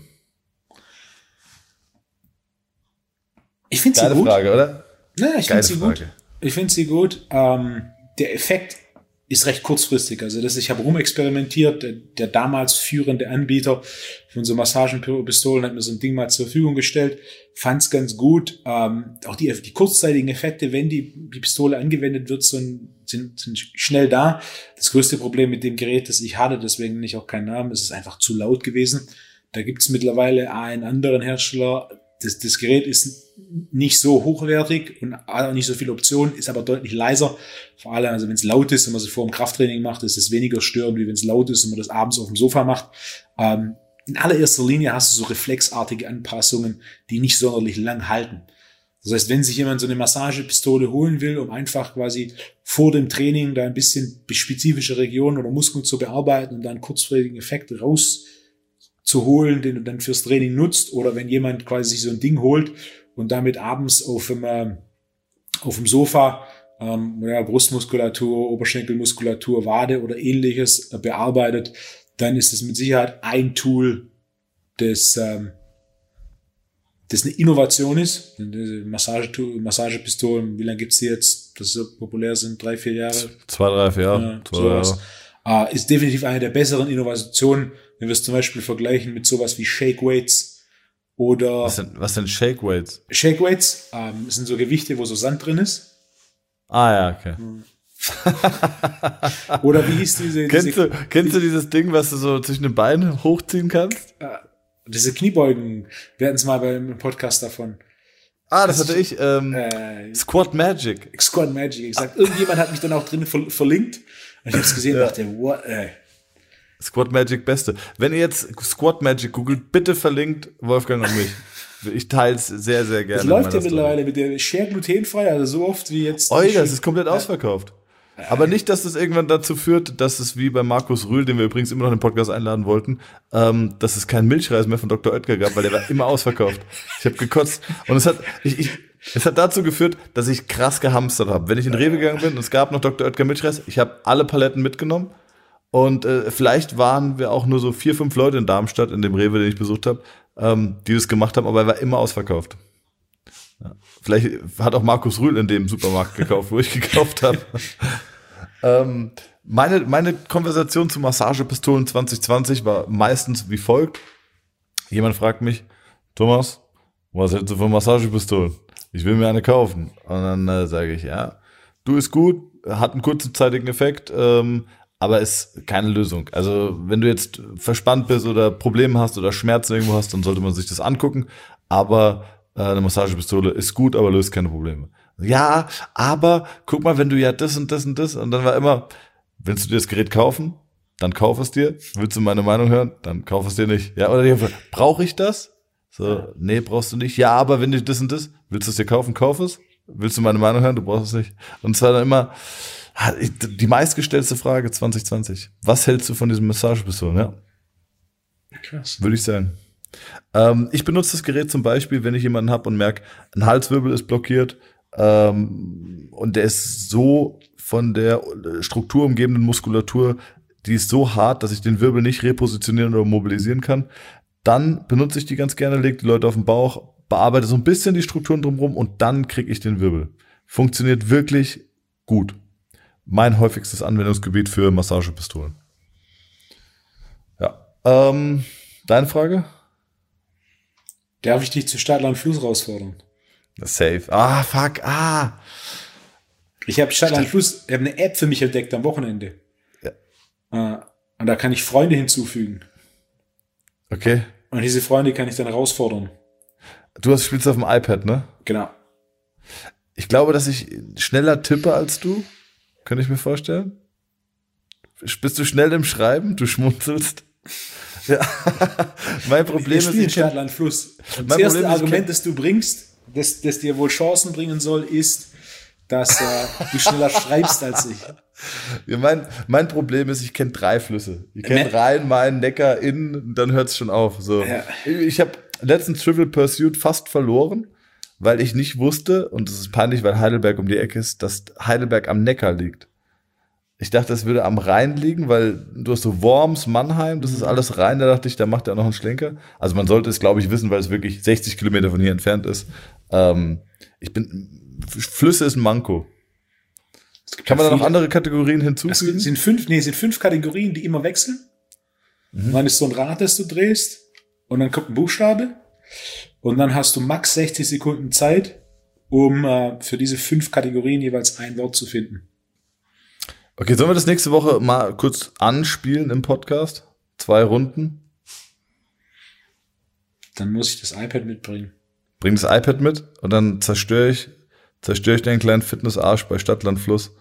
B: Ich finde sie gut.
A: Frage, oder?
B: Ja, ich finde sie
A: Frage.
B: gut. Ich finde sie gut. Der Effekt ist recht kurzfristig. Also ich habe rumexperimentiert. Der damals führende Anbieter von so Massagenpistolen hat mir so ein Ding mal zur Verfügung gestellt. Fand's ganz gut. Auch die kurzzeitigen Effekte, wenn die Pistole angewendet wird, sind schnell da. Das größte Problem mit dem Gerät, das ich hatte, deswegen nenne ich auch keinen Namen, ist es einfach zu laut gewesen. Da gibt's mittlerweile einen anderen Hersteller. Das Gerät ist nicht so hochwertig und hat auch nicht so viele Optionen, ist aber deutlich leiser. Vor allem, also wenn es laut ist und man es vor dem Krafttraining macht, ist es weniger störend, wie wenn es laut ist und man das abends auf dem Sofa macht. In allererster Linie hast du so reflexartige Anpassungen, die nicht sonderlich lang halten. Das heißt, wenn sich jemand so eine Massagepistole holen will, um einfach quasi vor dem Training da ein bisschen spezifische Regionen oder Muskeln zu bearbeiten und dann einen kurzfristigen Effekt rauszuholen, den du dann fürs Training nutzt, oder wenn jemand quasi sich so ein Ding holt und damit abends auf dem Sofa Brustmuskulatur, Oberschenkelmuskulatur, Wade oder ähnliches bearbeitet, dann ist es mit Sicherheit ein Tool, das eine Innovation ist. Massagepistolen, wie lange gibt's die jetzt, dass sie so populär sind? 3-4 Jahre?
A: 2-3 Jahre.
B: Sowas. Ist definitiv eine der besseren Innovationen, wenn wir es zum Beispiel vergleichen mit sowas wie Shake Weights oder...
A: Was sind Shake Weights?
B: Shake Weights sind so Gewichte, wo so Sand drin ist.
A: Ah ja, okay.
B: Oder wie hieß
A: Kennst du dieses Ding, was du so zwischen den Beinen hochziehen kannst?
B: Diese Kniebeugen. Wir hatten es mal beim Podcast davon.
A: Das hatte ich. Squat Magic.
B: Squat Magic, exakt. Irgendjemand hat mich dann auch drin verlinkt. Und ich habe es gesehen und dachte, what,
A: Squat Magic Beste. Wenn ihr jetzt Squat Magic googelt, bitte verlinkt Wolfgang und mich. Ich teile es sehr, sehr gerne.
B: Das läuft ja mittlerweile mit der Share glutenfrei, also so oft wie jetzt.
A: Das ist komplett ausverkauft. Aber nicht, dass das irgendwann dazu führt, dass es wie bei Markus Rühl, den wir übrigens immer noch in den Podcast einladen wollten, dass es keinen Milchreis mehr von Dr. Oetker gab, weil der war immer ausverkauft. Ich habe gekotzt. Und es hat dazu geführt, dass ich krass gehamstert habe. Wenn ich in Rewe gegangen bin und es gab noch Dr. Oetker Milchreis, ich habe alle Paletten mitgenommen. Und vielleicht waren wir auch nur so 4, 5 Leute in Darmstadt, in dem Rewe, den ich besucht habe, die das gemacht haben, aber er war immer ausverkauft. Ja. Vielleicht hat auch Markus Rühl in dem Supermarkt gekauft, wo ich gekauft habe. Meine Konversation zu Massagepistolen 2020 war meistens wie folgt. Jemand fragt mich, Thomas, was hältst du von Massagepistolen? Ich will mir eine kaufen. Und dann sage ich, ja, du, ist gut, hat einen kurzenzeitigen Effekt, aber ist keine Lösung. Also wenn du jetzt verspannt bist oder Probleme hast oder Schmerzen irgendwo hast, dann sollte man sich das angucken. Aber eine Massagepistole ist gut, aber löst keine Probleme. Ja, aber guck mal, wenn du ja das und das und das. Und dann war immer, willst du dir das Gerät kaufen? Dann kauf es dir. Willst du meine Meinung hören? Dann kauf es dir nicht. Ja, oder brauche ich das? So, nee, brauchst du nicht. Ja, aber wenn du das und das, willst du es dir kaufen? Kauf es. Willst du meine Meinung hören? Du brauchst es nicht. Und es war dann immer die meistgestellte Frage 2020. Was hältst du von diesem Massagepistolen? Ja.
B: Krass.
A: Würde ich sagen. Ich benutze das Gerät zum Beispiel, wenn ich jemanden habe und merke, ein Halswirbel ist blockiert und der ist so von der strukturumgebenden Muskulatur, die ist so hart, dass ich den Wirbel nicht repositionieren oder mobilisieren kann. Dann benutze ich die ganz gerne, lege die Leute auf den Bauch, bearbeite so ein bisschen die Strukturen drumherum und dann kriege ich den Wirbel. Funktioniert wirklich gut. Mein häufigstes Anwendungsgebiet für Massagepistolen. Ja. Deine Frage?
B: Darf ich dich zu Stadtland Fluss herausfordern?
A: Safe. Fuck.
B: Ich habe Stadtland Fluss, ich habe eine App für mich entdeckt am Wochenende. Ja. Und da kann ich Freunde hinzufügen.
A: Okay.
B: Und diese Freunde kann ich dann herausfordern.
A: Du spielst auf dem iPad, ne?
B: Genau.
A: Ich glaube, dass ich schneller tippe als du. Könnte ich mir vorstellen. Bist du schnell im Schreiben? Du schmunzelst. Ja. Mein Problem ist,
B: Stadtland Fluss. Das erste Argument, das du bringst, das dir wohl Chancen bringen soll, ist, dass du schneller schreibst als ich.
A: Ja, mein Problem ist, ich kenne 3 Flüsse. Ich kenne Rhein, Main, Neckar, Inn, dann hört es schon auf. So. Ja. Ich habe letztens Trivial Pursuit fast verloren, weil ich nicht wusste, und das ist peinlich, weil Heidelberg um die Ecke ist, dass Heidelberg am Neckar liegt. Ich dachte, es würde am Rhein liegen, weil du hast so Worms, Mannheim, das ist alles Rhein, da dachte ich, da macht er noch einen Schlenker. Also man sollte es, glaube ich, wissen, weil es wirklich 60 Kilometer von hier entfernt ist. Flüsse ist ein Manko. Kann man da noch andere Kategorien hinzufügen?
B: Es sind 5 Kategorien, die immer wechseln. Und dann ist so ein Rad, das du drehst, und dann kommt ein Buchstabe, und dann hast du max 60 Sekunden Zeit, um für diese 5 Kategorien jeweils ein Wort zu finden.
A: Okay, sollen wir das nächste Woche mal kurz anspielen im Podcast? 2 Runden.
B: Dann muss ich das iPad mitbringen.
A: Bring das iPad mit und dann zerstöre ich deinen kleinen Fitnessarsch bei Stadtland Fluss.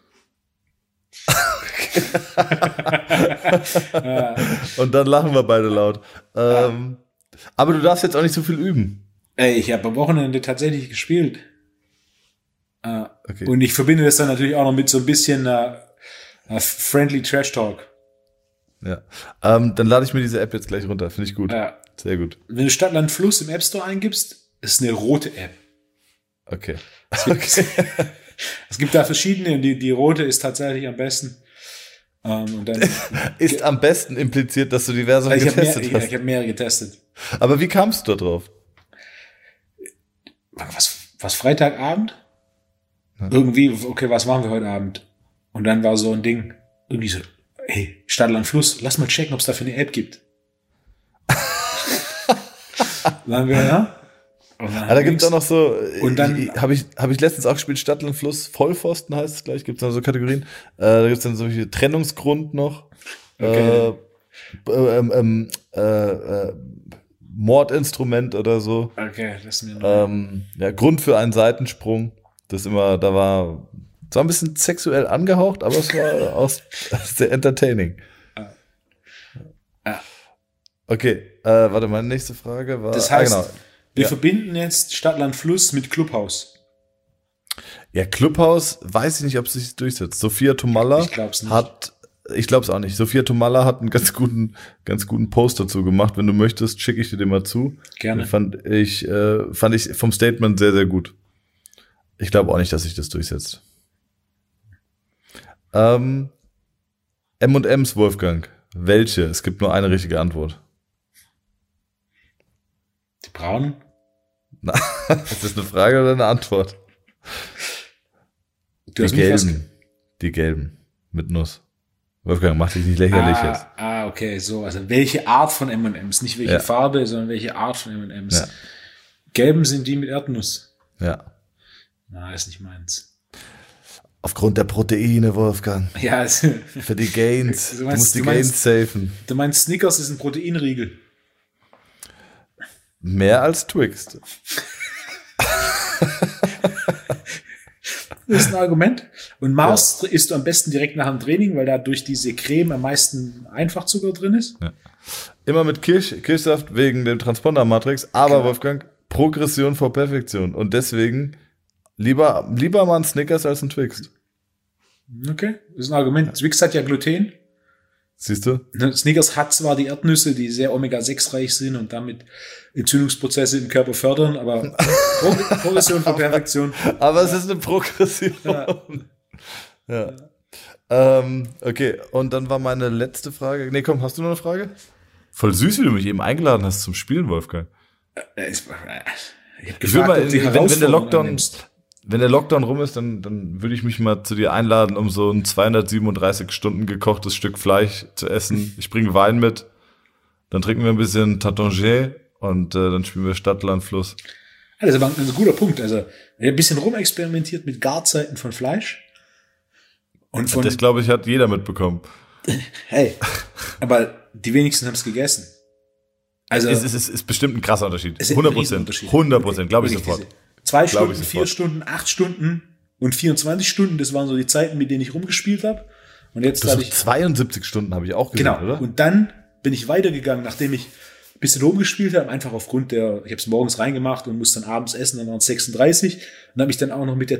A: Und dann lachen wir beide laut. Aber du darfst jetzt auch nicht so viel üben.
B: Ich habe am Wochenende tatsächlich gespielt. Okay. Und ich verbinde das dann natürlich auch noch mit so ein bisschen friendly Trash Talk.
A: Ja. Dann lade ich mir diese App jetzt gleich runter. Finde ich gut.
B: Ja.
A: Sehr gut.
B: Wenn du Stadtland Fluss im App Store eingibst, ist eine rote App.
A: Okay.
B: Es gibt da verschiedene und die rote ist tatsächlich am besten. Und dann
A: ist am besten impliziert, dass du diverse getestet hast.
B: Ich habe mehrere getestet.
A: Aber wie kamst du da drauf?
B: Was Freitagabend? Ja. Irgendwie, okay, was machen wir heute Abend? Und dann war so ein Ding, irgendwie so, hey, Stadtland Fluss, lass mal checken, ob es dafür eine App gibt. Dann haben wir,
A: Da gibt's auch noch so,
B: und dann
A: habe ich letztens auch gespielt, Stadtland Fluss, Vollpfosten heißt es gleich, gibt's da so Kategorien. Da gibt's dann solche Trennungsgrund noch.
B: Okay.
A: Mordinstrument oder so.
B: Okay, das ist mir
A: Ja, Grund für einen Seitensprung. Das immer, da war zwar ein bisschen sexuell angehaucht, aber es war auch sehr entertaining. Okay, warte, meine nächste Frage war.
B: Das heißt,
A: genau.
B: Wir verbinden jetzt Stadtland Fluss mit Clubhaus.
A: Ja, Clubhaus, weiß ich nicht, ob es sich durchsetzt. Sophia Tomalla
B: Ich glaub's nicht.
A: ich glaube es auch nicht. Sophia Tomalla hat einen ganz guten Post dazu gemacht. Wenn du möchtest, schicke ich dir den mal zu.
B: Gerne.
A: Den fand ich vom Statement sehr, sehr gut. Ich glaube auch nicht, dass sich das durchsetzt. M&M's, Wolfgang. Welche? Es gibt nur eine richtige Antwort.
B: Die braunen?
A: Ist das eine Frage oder eine Antwort?
B: Du hast mich fast-
A: Die gelben. Mit Nuss. Wolfgang, mach dich nicht lächerlich jetzt.
B: Okay, so. Also welche Art von M&M's? Nicht welche Farbe, sondern welche Art von M&M's.
A: Ja.
B: Gelben sind die mit Erdnuss.
A: Ja.
B: Na, ist nicht meins.
A: Aufgrund der Proteine, Wolfgang.
B: Ja,
A: Für die Gains.
B: Du
A: Du
B: meinst-
A: musst die
B: du
A: Gains
B: meinst-
A: safen.
B: du meinst Snickers ist ein Proteinriegel.
A: Mehr als Twixt.
B: Das ist ein Argument. Und Mars isst du am besten direkt nach dem Training, weil da durch diese Creme am meisten Einfachzucker drin ist.
A: Ja. Immer mit Kirschsaft wegen dem Transponder-Matrix, aber
B: Genau.
A: Wolfgang, Progression vor Perfektion. Und deswegen lieber mal ein Snickers als ein Twixt.
B: Okay, das ist ein Argument. Twix hat ja Gluten.
A: Siehst du?
B: Snickers hat zwar die Erdnüsse, die sehr Omega-6-reich sind und damit Entzündungsprozesse im Körper fördern, aber Progression vor Perfektion.
A: Aber es ist eine Progression. Ja. Okay, und dann war meine letzte Frage. Nee, komm, hast du noch eine Frage? Voll süß, wie du mich eben eingeladen hast zum Spielen, Wolfgang.
B: Ich hab
A: Ich will
B: gefragt,
A: mal,
B: ob du die
A: wenn der
B: Herausforderung
A: Lockdown,
B: annimmst.
A: wenn der Lockdown rum ist, dann würde ich mich mal zu dir einladen, um so ein 237 Stunden gekochtes Stück Fleisch zu essen. Ich bringe Wein mit, dann trinken wir ein bisschen Tatangier und dann spielen wir Stadt, Land, Fluss.
B: Ja, das ist aber ein guter Punkt. Also, ich habe ein bisschen rumexperimentiert mit Garzeiten von Fleisch. Und von,
A: Das, glaube ich, hat jeder mitbekommen.
B: hey, aber die wenigsten haben es gegessen. Also,
A: Es ist bestimmt ein krasser Unterschied.
B: es ist ein
A: 100%.
B: Riesenunterschied.
A: 100%, glaube ich
B: Wirklich
A: sofort.
B: diese 2
A: Glaub ich
B: Stunden, 4
A: sofort.
B: Stunden, 8 Stunden und 24 Stunden, das waren so die Zeiten, mit denen ich rumgespielt habe. Und jetzt
A: Das
B: hatte
A: sind
B: ich,
A: 72 Stunden, habe ich auch gesehen,
B: genau,
A: oder?
B: und dann bin ich weitergegangen, nachdem ich ein bisschen rumgespielt habe, einfach aufgrund ich habe es morgens reingemacht und musste dann abends essen, dann waren es 36 und habe mich dann auch noch mit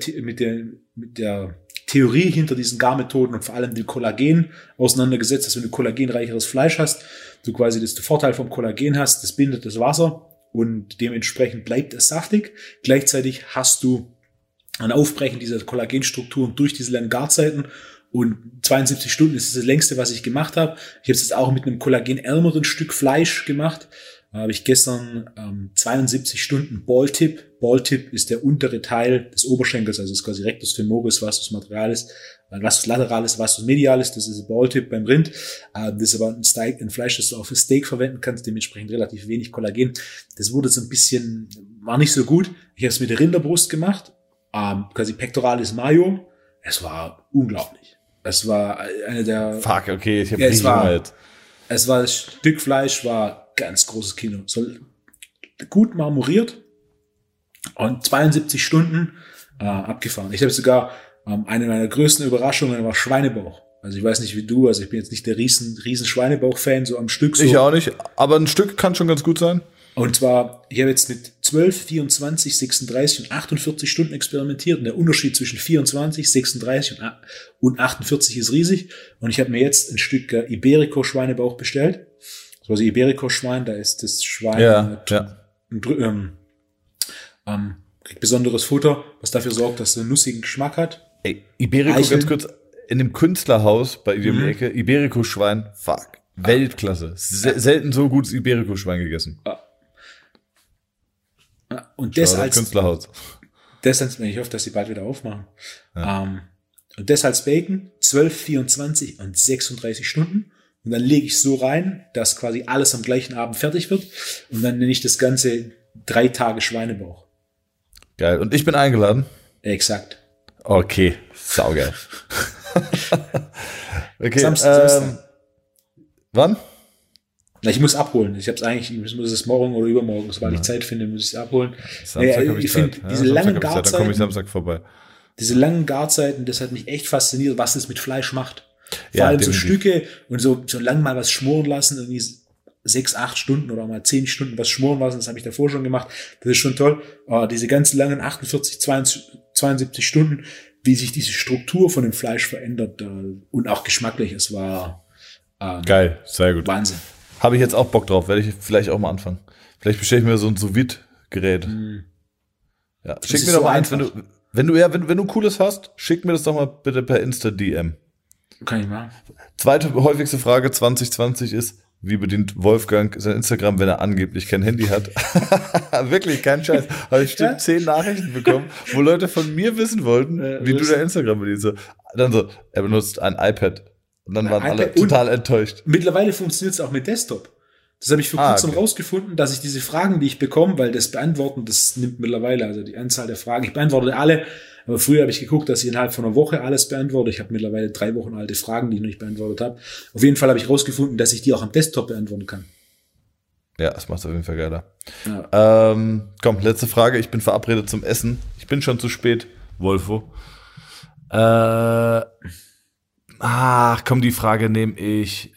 B: der Theorie hinter diesen Garmethoden und vor allem dem Kollagen auseinandergesetzt, dass wenn du kollagenreicheres Fleisch hast, du quasi das Vorteil vom Kollagen hast, das bindet das Wasser und dementsprechend bleibt es saftig. Gleichzeitig hast du ein Aufbrechen dieser Kollagenstrukturen durch diese langen Garzeiten und 72 Stunden ist das längste, was ich gemacht habe. Ich habe es jetzt auch mit einem kollagenärmeren Stück Fleisch gemacht. Da habe ich gestern 72 Stunden Balltip. Balltip ist der untere Teil des Oberschenkels, also ist quasi Rectus femoris, Vastus materalis, Vastus lateralis, Vastus medialis, das ist Balltip beim Rind. Das ist aber ein Fleisch, das du auch für Steak verwenden kannst, dementsprechend relativ wenig Kollagen. Das wurde so ein bisschen, war nicht so gut. Ich habe es mit der Rinderbrust gemacht, quasi Pectoralis Mayo. Es war unglaublich. Es war eine der...
A: Fuck, okay, ich habe
B: Ja, es
A: richtig
B: war-
A: Hunger jetzt.
B: Es war das Stück Fleisch, war ganz großes Kino. So gut marmoriert und 72 Stunden abgefahren. Ich habe sogar eine meiner größten Überraschungen war Schweinebauch. Also ich weiß nicht wie du, also ich bin jetzt nicht der riesen Schweinebauch-Fan, so am Stück. So.
A: Ich auch nicht, aber ein Stück kann schon ganz gut sein.
B: Und zwar, ich habe jetzt mit 12, 24, 36 und 48 Stunden experimentiert. Und der Unterschied zwischen 24, 36 und 48 ist riesig. Und ich habe mir jetzt ein Stück Iberico-Schweinebauch bestellt. Also Iberico-Schwein, da ist das Schwein
A: Ja.
B: kriegt besonderes Futter, was dafür sorgt, dass es einen nussigen Geschmack hat.
A: Ey, Iberico,
B: Eicheln.
A: ganz kurz, in dem Künstlerhaus bei dir um die Ecke, Iberico-Schwein, fuck, Weltklasse. Selten so gutes Iberico-Schwein gegessen.
B: Und das
A: Schau, das
B: als
A: Künstlerhaus.
B: ich hoffe, dass sie bald wieder aufmachen. Und das als Bacon, 12, 24 und 36 Stunden. Und dann lege ich so rein, dass quasi alles am gleichen Abend fertig wird. Und dann nenne ich das Ganze 3 Tage Schweinebauch.
A: Geil. Und ich bin eingeladen?
B: Exakt.
A: Okay, saugeil. Okay,
B: Samstag.
A: Wann?
B: Na, ich muss abholen. Ich muss es morgen oder übermorgen, sobald ich Zeit finde, muss ich es abholen.
A: Samstag habe ich Zeit.
B: Diese langen Garzeiten,
A: dann komme ich Samstag vorbei.
B: Diese langen Garzeiten, das hat mich echt fasziniert, was das mit Fleisch macht. Vor allem
A: definitiv.
B: so Stücke und so lang mal was schmoren lassen, irgendwie 6, 8 Stunden oder mal 10 Stunden was schmoren lassen, das habe ich davor schon gemacht. Das ist schon toll. Aber diese ganz langen 48, 72 Stunden, wie sich diese Struktur von dem Fleisch verändert und auch geschmacklich, es war
A: geil, sehr gut.
B: Wahnsinn.
A: Habe ich jetzt auch Bock drauf, werde ich vielleicht auch mal anfangen. Vielleicht bestelle ich mir so ein Sous-Vide-Gerät. Ja, schick mir doch
B: so
A: mal eins,
B: einfach.
A: wenn du Cooles hast, schick mir das doch mal bitte per Insta-DM.
B: Kann ich machen.
A: Zweite häufigste Frage 2020 ist, wie bedient Wolfgang sein Instagram, wenn er angeblich kein Handy hat? Wirklich, kein Scheiß. Habe ich bestimmt 10 Nachrichten bekommen, wo Leute von mir wissen wollten, wie du dein Instagram bedienst. Dann so, er benutzt ein iPad. Und dann waren alle total enttäuscht.
B: Mittlerweile funktioniert es auch mit Desktop. Das habe ich vor kurzem rausgefunden, dass ich diese Fragen, die ich bekomme, weil das Beantworten, das nimmt mittlerweile, also die Anzahl der Fragen, ich beantworte alle, aber früher habe ich geguckt, dass ich innerhalb von einer Woche alles beantworte. Ich habe mittlerweile 3 Wochen alte Fragen, die ich noch nicht beantwortet habe. Auf jeden Fall habe ich rausgefunden, dass ich die auch am Desktop beantworten kann.
A: Ja, das macht es auf jeden Fall geiler.
B: Ja.
A: Komm, letzte Frage. Ich bin verabredet zum Essen. Ich bin schon zu spät, Wolfo. Komm, die Frage nehme ich.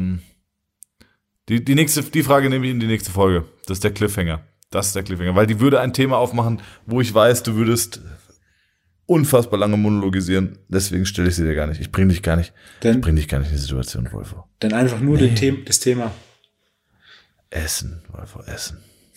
A: Die Frage nehme ich in die nächste Folge. Das ist der Cliffhanger. Weil die würde ein Thema aufmachen, wo ich weiß, du würdest unfassbar lange monologisieren. Deswegen stelle ich sie dir gar nicht. Ich bringe dich gar nicht in die Situation, Wolfo.
B: Dann einfach nur das Thema.
A: Essen, Wolfo, Essen.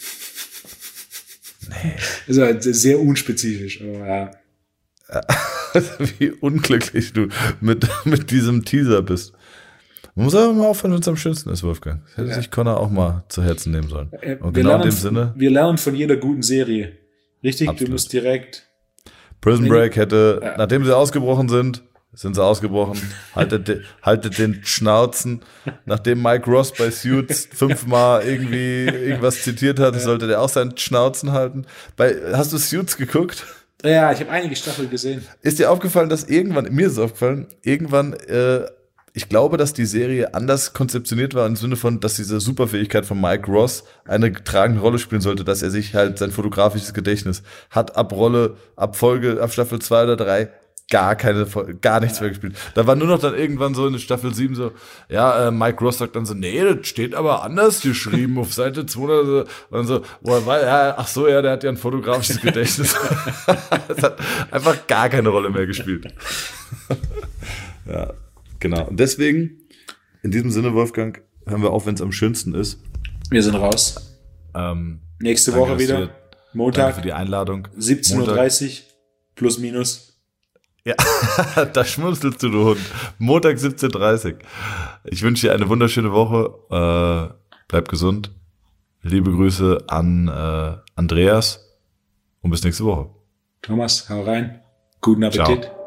A: Nee.
B: Das ist halt sehr unspezifisch, aber ja.
A: Wie unglücklich du mit diesem Teaser bist. Man muss aber mal aufhören, wenn es am schönsten ist, Wolfgang. Das hätte sich Connor auch mal zu Herzen nehmen sollen. Und genau in dem Sinne.
B: Wir lernen von jeder guten Serie. Richtig? Absolut. Du musst direkt.
A: Prison Break nachdem sie ausgebrochen sind sie ausgebrochen. Haltet den Schnauzen. Nachdem Mike Ross bei Suits 5-mal irgendwas zitiert hat, sollte der auch seinen Schnauzen halten. Hast du Suits geguckt?
B: Ja, ich habe einige Staffeln gesehen.
A: Ist dir aufgefallen, dass mir ist es aufgefallen, ich glaube, dass die Serie anders konzeptioniert war im Sinne von, dass diese Superfähigkeit von Mike Ross eine tragende Rolle spielen sollte, dass er sich halt sein fotografisches Gedächtnis hat ab Staffel 2 oder 3 gar nichts mehr gespielt. Da war nur noch dann irgendwann so in Staffel 7 so, Mike Ross sagt dann so, nee, das steht aber anders geschrieben auf Seite 2 oder so. Und so, der hat ja ein fotografisches Gedächtnis. Das hat einfach gar keine Rolle mehr gespielt. Ja, genau. Und deswegen, in diesem Sinne, Wolfgang, hören wir auf, wenn es am schönsten ist.
B: Wir sind raus. Nächste Woche wieder. Montag.
A: Danke für die Einladung.
B: 17:30 Uhr. Plus, minus.
A: Ja, da schmunzelst du Hund. Montag 17:30 Uhr. Ich wünsche dir eine wunderschöne Woche. Bleib gesund. Liebe Grüße an Andreas und bis nächste Woche.
B: Thomas, hau rein. Guten Appetit.
A: Ciao.